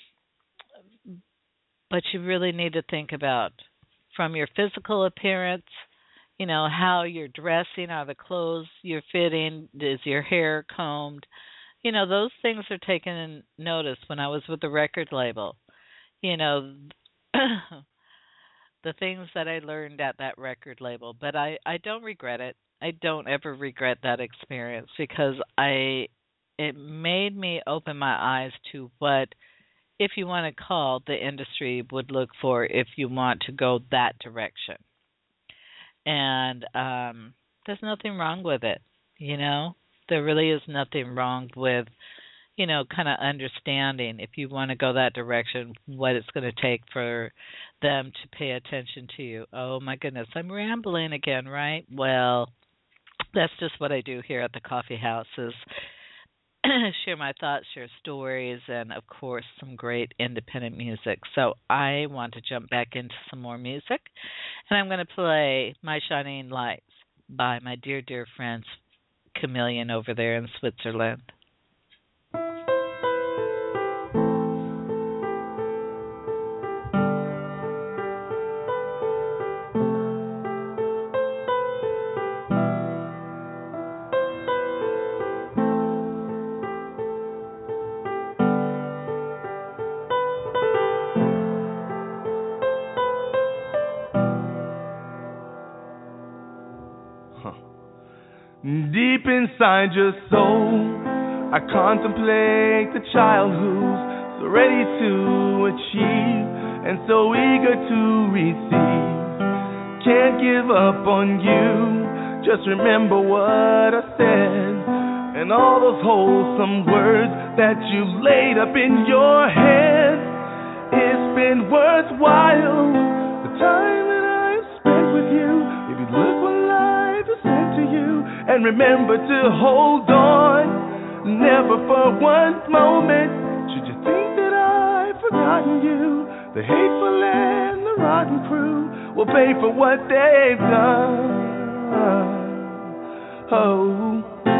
but you really need to think about, from your physical appearance, you know, how you're dressing, are the clothes you're fitting, is your hair combed, You know, those things are taken notice when I was with the record label. You know, the things that I learned at that record label, but I I don't regret it. I don't ever regret that experience because I it made me open my eyes to what, if you want to call, the industry would look for if you want to go that direction. And um there's nothing wrong with it, you know? There really is nothing wrong with, you know, kind of understanding if you want to go that direction, what it's going to take for them to pay attention to you. Oh my goodness, I'm rambling again, right? Well, that's just what I do here at the coffee house is share my thoughts, share stories, and of course some great independent music. So I want to jump back into some more music, and I'm going to play My Shining Lights by my dear, dear friends Chameleon over there in Switzerland. Deep inside your soul, I contemplate the child who's so ready to achieve and so eager to receive. Can't give up on you, just remember what I said and all those wholesome words that you laid up in your head. It's been worthwhile, the time that I've spent with you. Maybe look what life has sent to you. And remember to hold on, never for one moment should you think that I've forgotten you. The hateful and the rotten crew will pay for what they've done. Oh,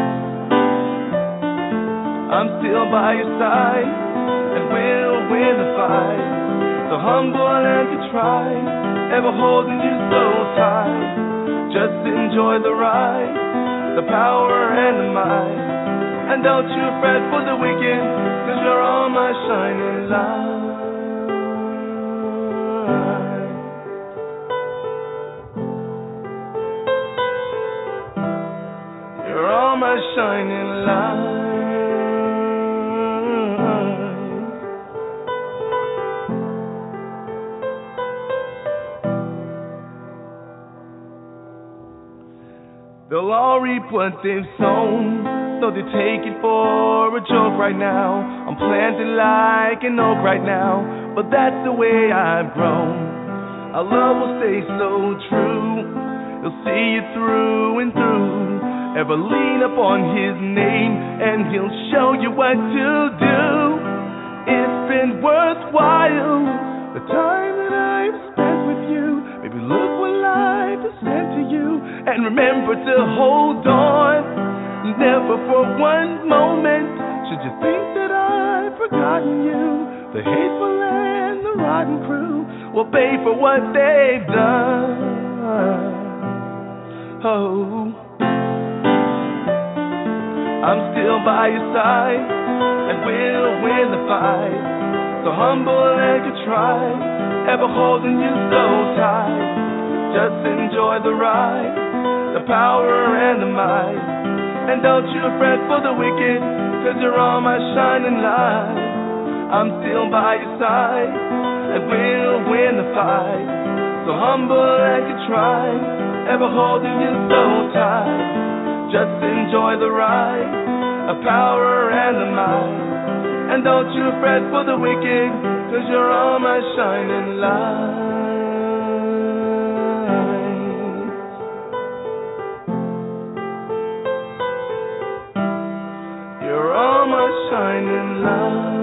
I'm still by your side and will win the fight. So humble and contrite, ever holding you so tight. Just enjoy the ride, the power and the might. And don't you fret for the wicked, cause you're all my shining light. You're all my shining light. They'll all reap what they've sown, though they take it for a joke right now. I'm planted like an oak right now, but that's the way I've grown. Our love will stay so true, he'll see you through and through. Ever lean upon his name and he'll show you what to do. It's been worthwhile, the time that I've spent with you. Maybe look what life has sent to you. And remember to hold on, never for one moment should you think that I've forgotten you. The hateful and the rotten crew will pay for what they've done. Oh, I'm still by your side and will win the fight. So humble and contrite, ever holding you so tight. Just enjoy the ride, the power and the might. And don't you fret for the wicked, cause you're all my shining light. I'm still by your side and will win the fight. So humble and contrite, ever holding you so tight. Just enjoy the ride, the power and the might. And don't you fret for the wicked, cause you're all my shining light. You're all my shining light.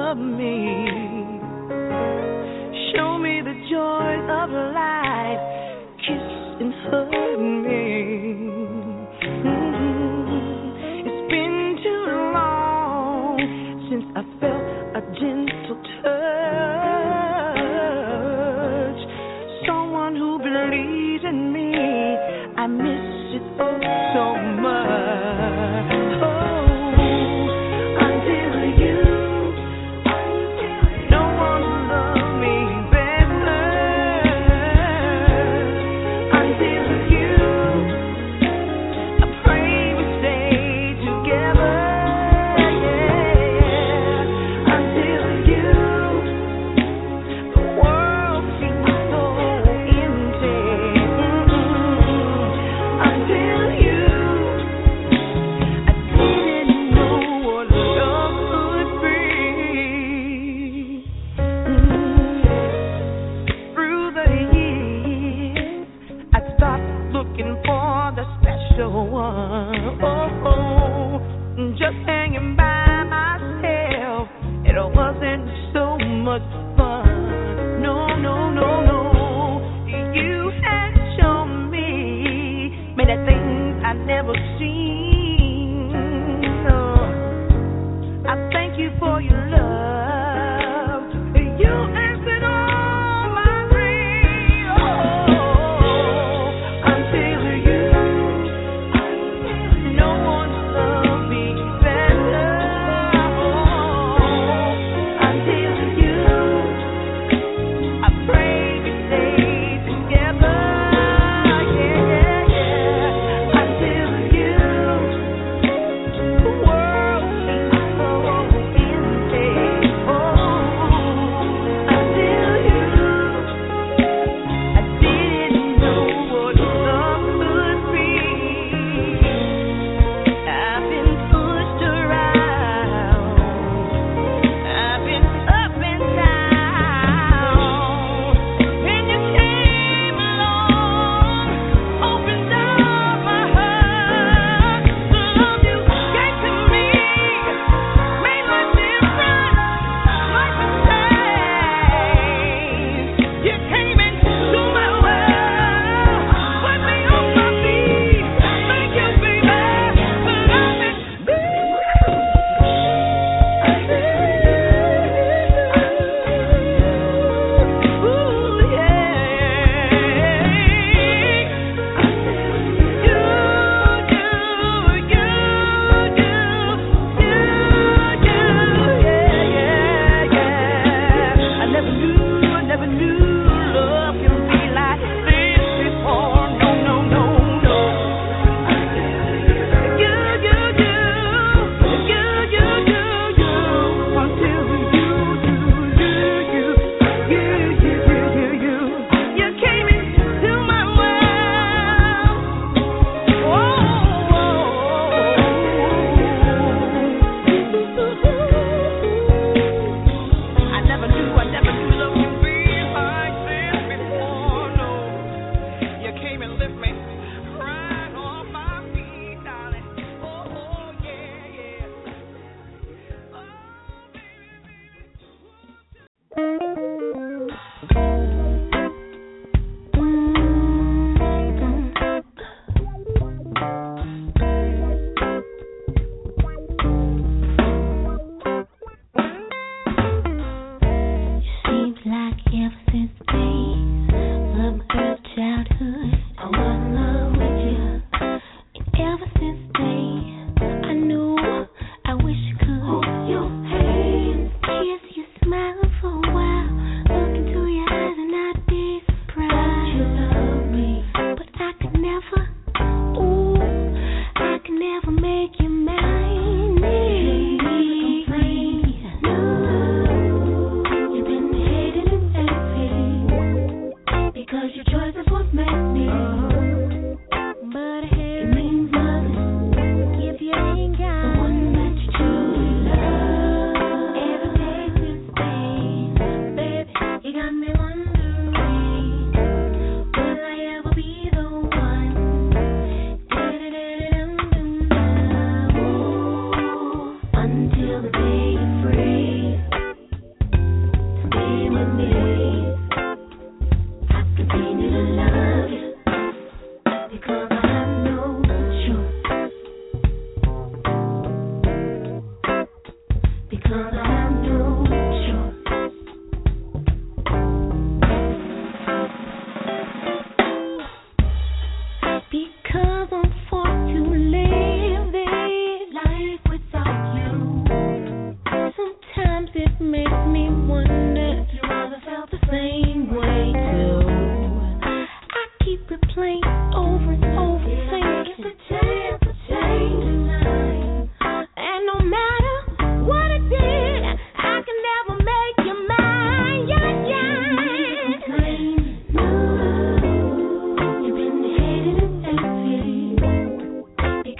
love me. Show me the joys of life. Kiss and hug me. Mm-hmm. It's been too long since I felt a gentle touch. Someone who believes in me. I miss it oh so much. Oh, until you, no one loved me better. Until you, I pray we stay together. Yeah. Until you, the world seems so empty. Mm-mm. Until you, I didn't know what love could be. Mm. Through the years, I stopped looking for the special one. Oh, oh, just hanging by myself. It wasn't so much fun. No, no, no, no. You had shown me many things I'd never seen. Oh, I thank you for your love. You answered all my dreams. Oh, until you, no one loved me better. Oh, until you, I pray we stay together. Yeah, yeah, yeah. Until you.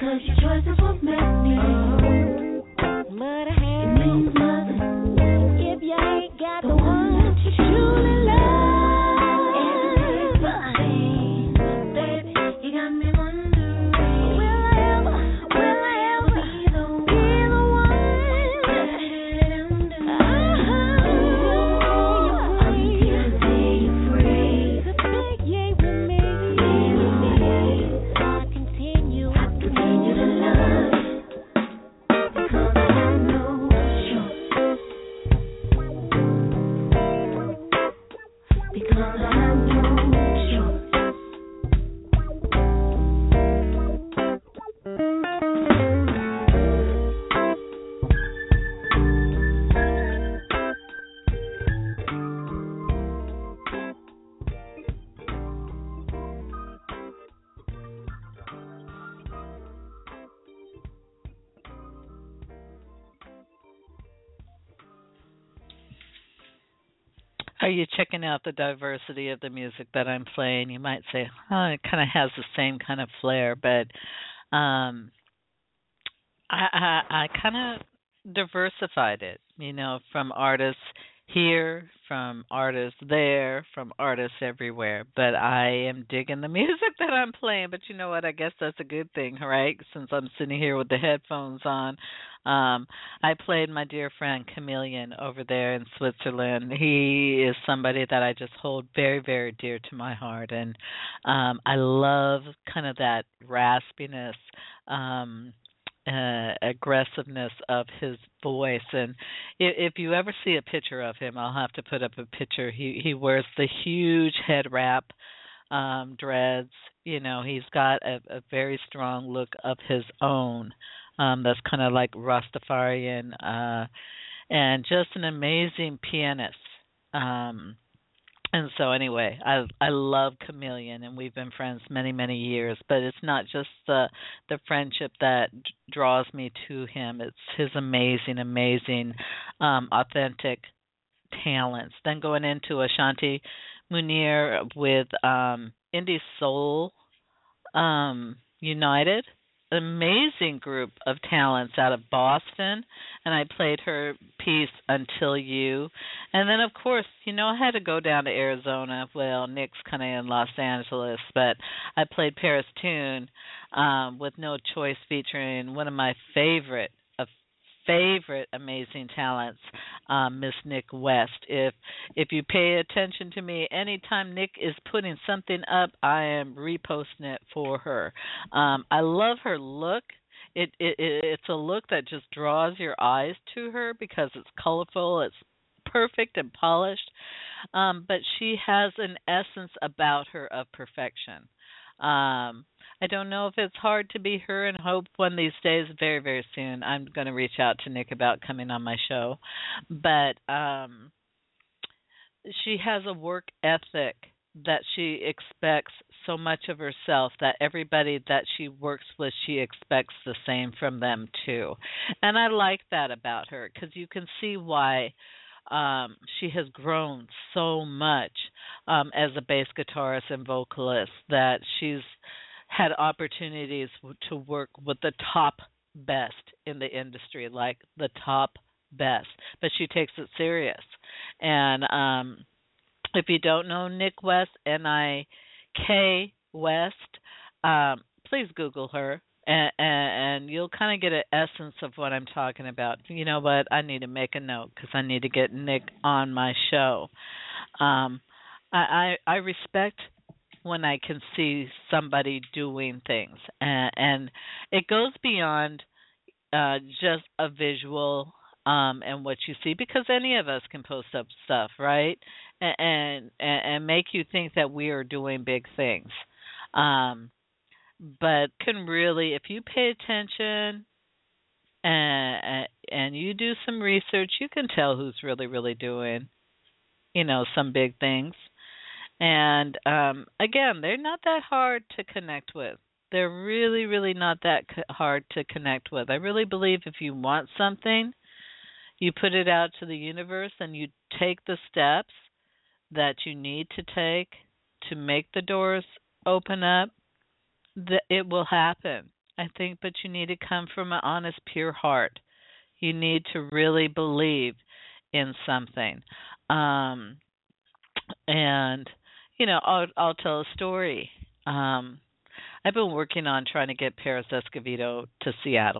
Are you checking out the diversity of the music that I'm playing? You might say, oh, it kind of has the same kind of flair, but um, I, I, I kind of diversified it, you know, from artists here, from artists there, from artists everywhere. But I am digging the music that I'm playing. But you know what? I guess that's a good thing, right? Since I'm sitting here with the headphones on. Um, I played my dear friend Chameleon over there in Switzerland. He is somebody that I just hold very, very dear to my heart. And um, I love kind of that raspiness, um, uh, aggressiveness of his voice. And if, if you ever see a picture of him, I'll have to put up a picture. He, he wears the huge head wrap, um, dreads. You know, he's got a, a very strong look of his own. Um, that's kind of like Rastafarian, uh, and just an amazing pianist. Um, and so anyway, I I love Chameleon, and we've been friends many, many years. But it's not just the the friendship that d- draws me to him. It's his amazing, amazing, um, authentic talents. Then going into Ashanti Munir with um, Indie Soul um, United. Amazing group of talents out of Boston, and I played her piece Until You. And then, of course, you know, I had to go down to Arizona. Well, Nick's kind of in Los Angeles, but I played Paris Tune um, with No Choice featuring one of my favorite favorite amazing talents, um, Miss Nick West. If if you pay attention to me, anytime Nick is putting something up, I am reposting it for her. Um, I love her look. It, it it's a look that just draws your eyes to her because it's colorful, it's perfect and polished. Um, but she has an essence about her of perfection. Um, I don't know if it's hard to be her, and hope one of these days, very, very soon, I'm going to reach out to Nick about coming on my show. But um, she has a work ethic that she expects so much of herself that everybody that she works with, she expects the same from them too. And I like that about her because you can see why um, she has grown so much um, as a bass guitarist and vocalist, that she's had opportunities to work with the top best in the industry, like the top best, but she takes it serious. And um, if you don't know Nick West, N I K West, um, please Google her, and, and, and you'll kind of get an essence of what I'm talking about. You know what? I need to make a note because I need to get Nick on my show. Um, I, I, I respect when I can see somebody doing things, and, and it goes beyond uh, just a visual um, and what you see, because any of us can post up stuff, right, and and, and make you think that we are doing big things, um, but can really, if you pay attention and and you do some research, you can tell who's really really doing, you know, some big things. And, um, again, they're not that hard to connect with. They're really, really not that c- hard to connect with. I really believe if you want something, you put it out to the universe and you take the steps that you need to take to make the doors open up, that it will happen. I think, but you need to come from an honest, pure heart. You need to really believe in something. Um, and, you know, I'll, I'll tell a story. Um, I've been working on trying to get Paris Escovedo to Seattle.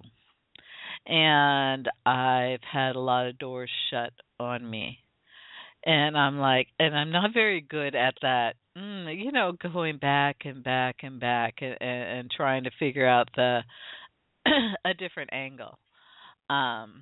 And I've had a lot of doors shut on me. And I'm like, and I'm not very good at that, mm, you know, going back and back and back and, and, and trying to figure out the a different angle. Um,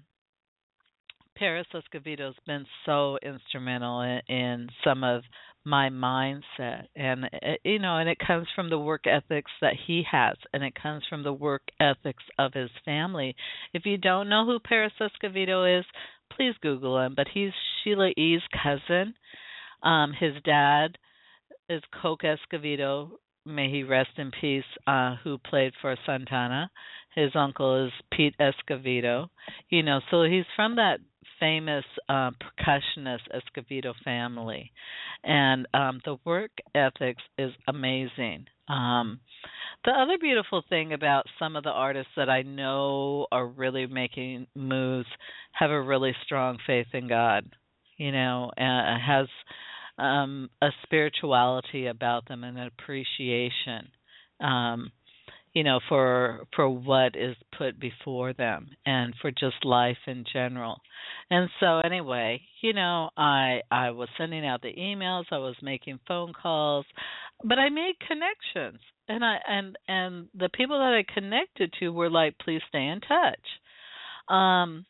Paris Escovedo's been so instrumental in, in some of my mindset, and it, you know, and it comes from the work ethics that he has, and it comes from the work ethics of his family. If you don't know who Paris Escovedo is, please Google him. But he's Sheila E.'s cousin. Um, his dad is Coke Escovedo, may he rest in peace, uh, who played for Santana. His uncle is Pete Escovedo. You know, so he's from that famous uh, percussionist Escovedo family. And um, the work ethics is amazing. Um, the other beautiful thing about some of the artists that I know are really making moves have a really strong faith in God, you know, and has um, a spirituality about them and an appreciation, um, you know, for for what is put before them and for just life in general. And so anyway, you know, I I was sending out the emails, I was making phone calls, but I made connections. And I and and the people that I connected to were like, please stay in touch. Um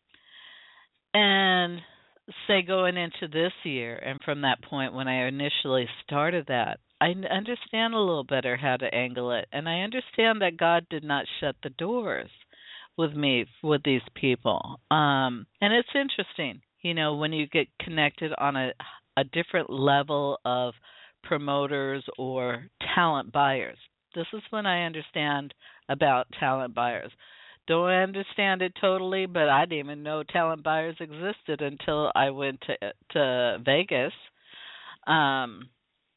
and say going into this year, and from that point when I initially started that, I understand a little better how to angle it, and I understand that God did not shut the doors with me with these people. Um, and it's interesting, you know, when you get connected on a a different level of promoters or talent buyers. This is when I understand about talent buyers. Don't understand it totally, but I didn't even know talent buyers existed until I went to to Vegas. Um,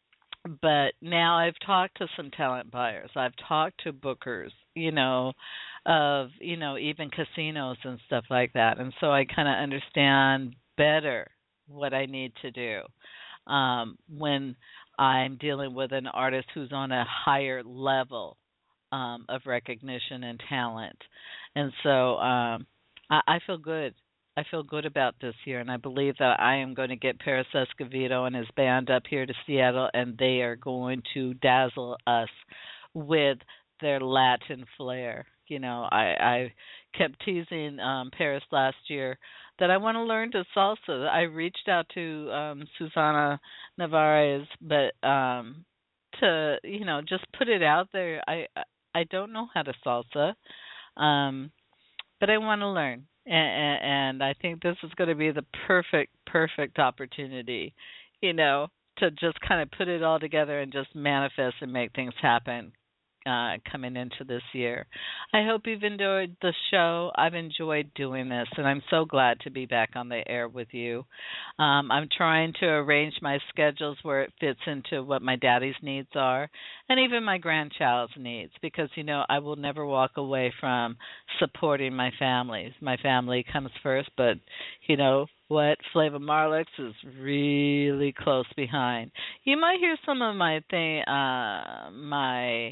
but now I've talked to some talent buyers. I've talked to bookers, you know, of, you know, even casinos and stuff like that. And so I kind of understand better what I need to do um, when I'm dealing with an artist who's on a higher level Um, of recognition and talent. And so um, I, I feel good. I feel good about this year, and I believe that I am going to get Paris Escovedo and his band up here to Seattle, and they are going to dazzle us with their Latin flair. You know, I, I kept teasing um, Paris last year that I want to learn to salsa. I reached out to um, Susana Navarez, but um, to, you know, just put it out there. I I don't know how to salsa, um, but I want to learn, and, and I think this is going to be the perfect, perfect opportunity, you know, to just kind of put it all together and just manifest and make things happen uh, coming into this year. I hope you've enjoyed the show. I've enjoyed doing this, and I'm so glad to be back on the air with you. Um, I'm trying to arrange my schedules where it fits into what my daddy's needs are and even my grandchild's needs, because, you know, I will never walk away from supporting my families. My family comes first, but, you know, what Flava Marlix is really close behind. You might hear some of my thing, uh, my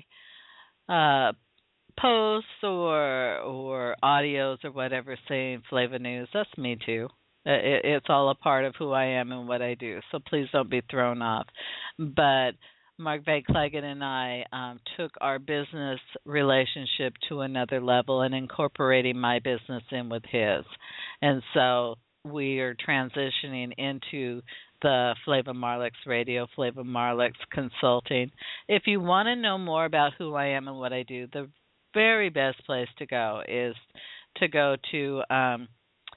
uh, posts or or audios or whatever saying Flava News. That's me too. It, it's all a part of who I am and what I do. So please don't be thrown off. But Mark Van Cleggen and I um, took our business relationship to another level and incorporating my business in with his. And so we are transitioning into the Flava Marlix Radio, Flava Marlix Consulting. If you want to know more about who I am and what I do, the very best place to go is to go to um,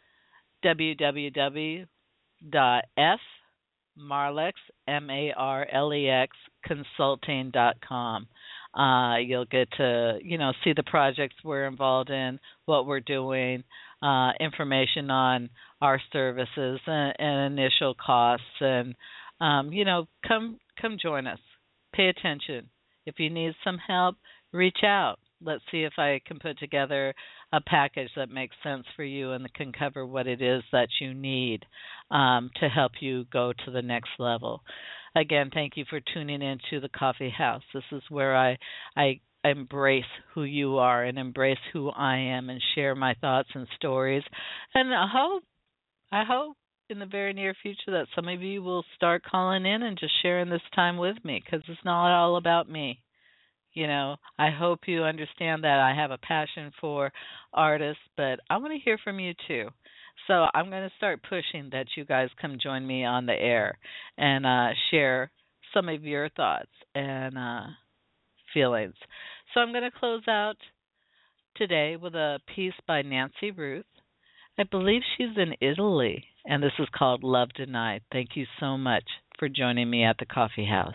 w w w dot f marlex, M A R L E X, consulting dot com. Uh, you'll get to, you know, see the projects we're involved in, what we're doing, uh, information on our services and, and initial costs, and um, you know, come come join us. Pay attention. If you need some help, reach out. let's see if I can put together a package that makes sense for you and that can cover what it is that you need um, to help you go to the next level. Again, thank you for tuning in to the Coffee House. This is where I, I embrace who you are and embrace who I am and share my thoughts and stories. And I hope, I hope in the very near future that some of you will start calling in and just sharing this time with me, because it's not all about me. You know, I hope you understand that I have a passion for artists, but I want to hear from you too. So I'm going to start pushing that you guys come join me on the air and uh, share some of your thoughts and uh, feelings. So I'm going to close out today with a piece by Nancy Ruth. I believe she's in Italy, and this is called Love Denied. Thank you so much for joining me at the Coffee House.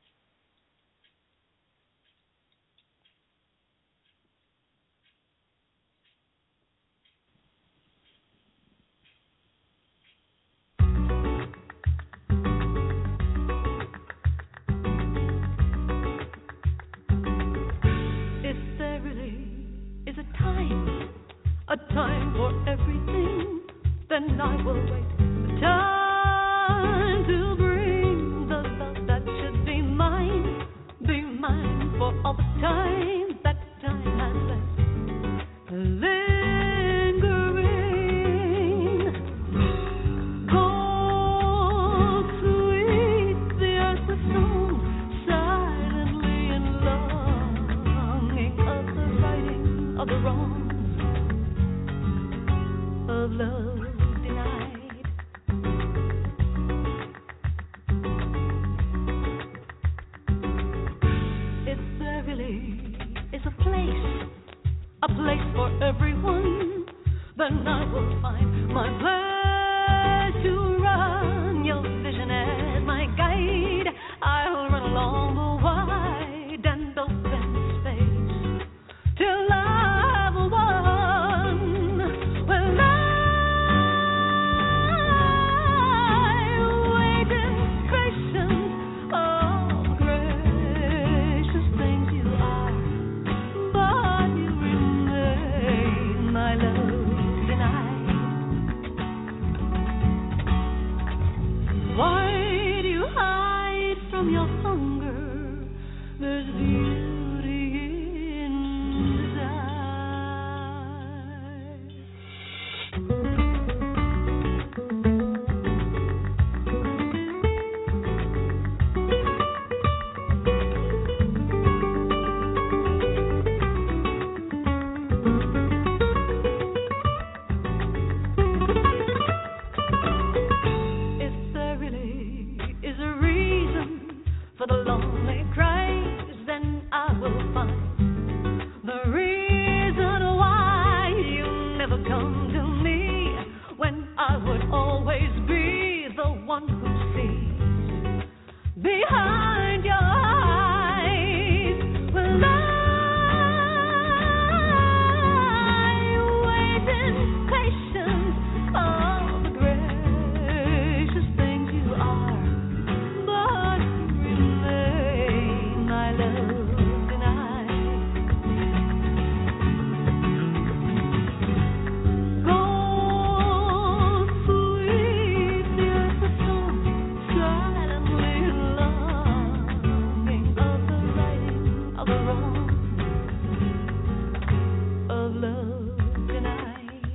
A time for everything, then I will wait. A time to bring the love that should be mine, be mine for all the time that time has left. Lingering, cold, sweet, the earth is sown, silently in longing of the righting of the wrong. Of love denied. If there really is a place, a place for everyone, then I will find my place to run. Your vision as my guide, I'll run along the wide and open space till I've won. Well, I your hunger, there's beauty in if there really is a reason for the lonely cries, then I will find the reason why you never come to me, when I would always be the one who sees behind your eyes. Well, I wait in patience, all the gracious things you are, but my love denied. Gold, sweet, the earth is sown, silently longing of the righting of the wrong, of love denied.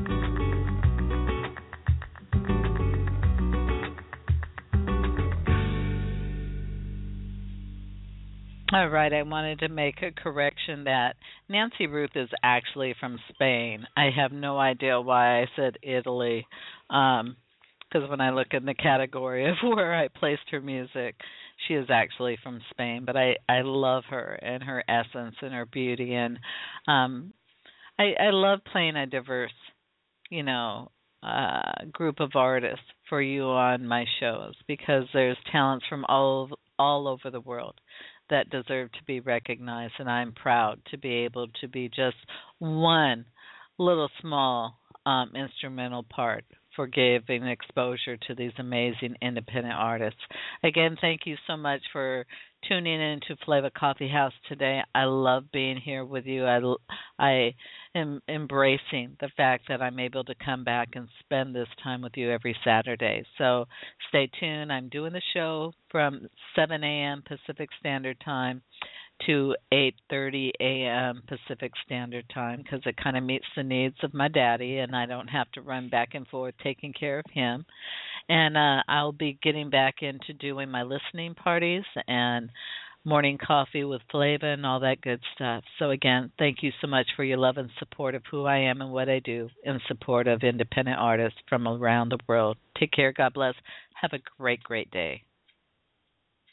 All right, I wanted to make a correction that Nancy Ruth is actually from Spain. I have no idea why I said Italy, because um, when I look in the category of where I placed her music, she is actually from Spain. But I, I love her and her essence and her beauty, and um, I, I love playing a diverse, you know, uh, group of artists for you on my shows, because there's talents from all all over the world that deserve to be recognized, and I'm proud to be able to be just one little small um, instrumental part for giving exposure to these amazing independent artists. Again, thank you so much for tuning in to Flavor Coffee House today. I love being here with you. I, I am embracing the fact that I'm able to come back and spend this time with you every Saturday. So stay tuned. I'm doing the show from seven a.m. Pacific Standard Time to eight thirty a.m. Pacific Standard Time because it kind of meets the needs of my daddy, and I don't have to run back and forth taking care of him. And uh, I'll be getting back into doing my listening parties and morning coffee with Flava and all that good stuff. So, again, thank you so much for your love and support of who I am and what I do in support of independent artists from around the world. Take care. God bless. Have a great, great day.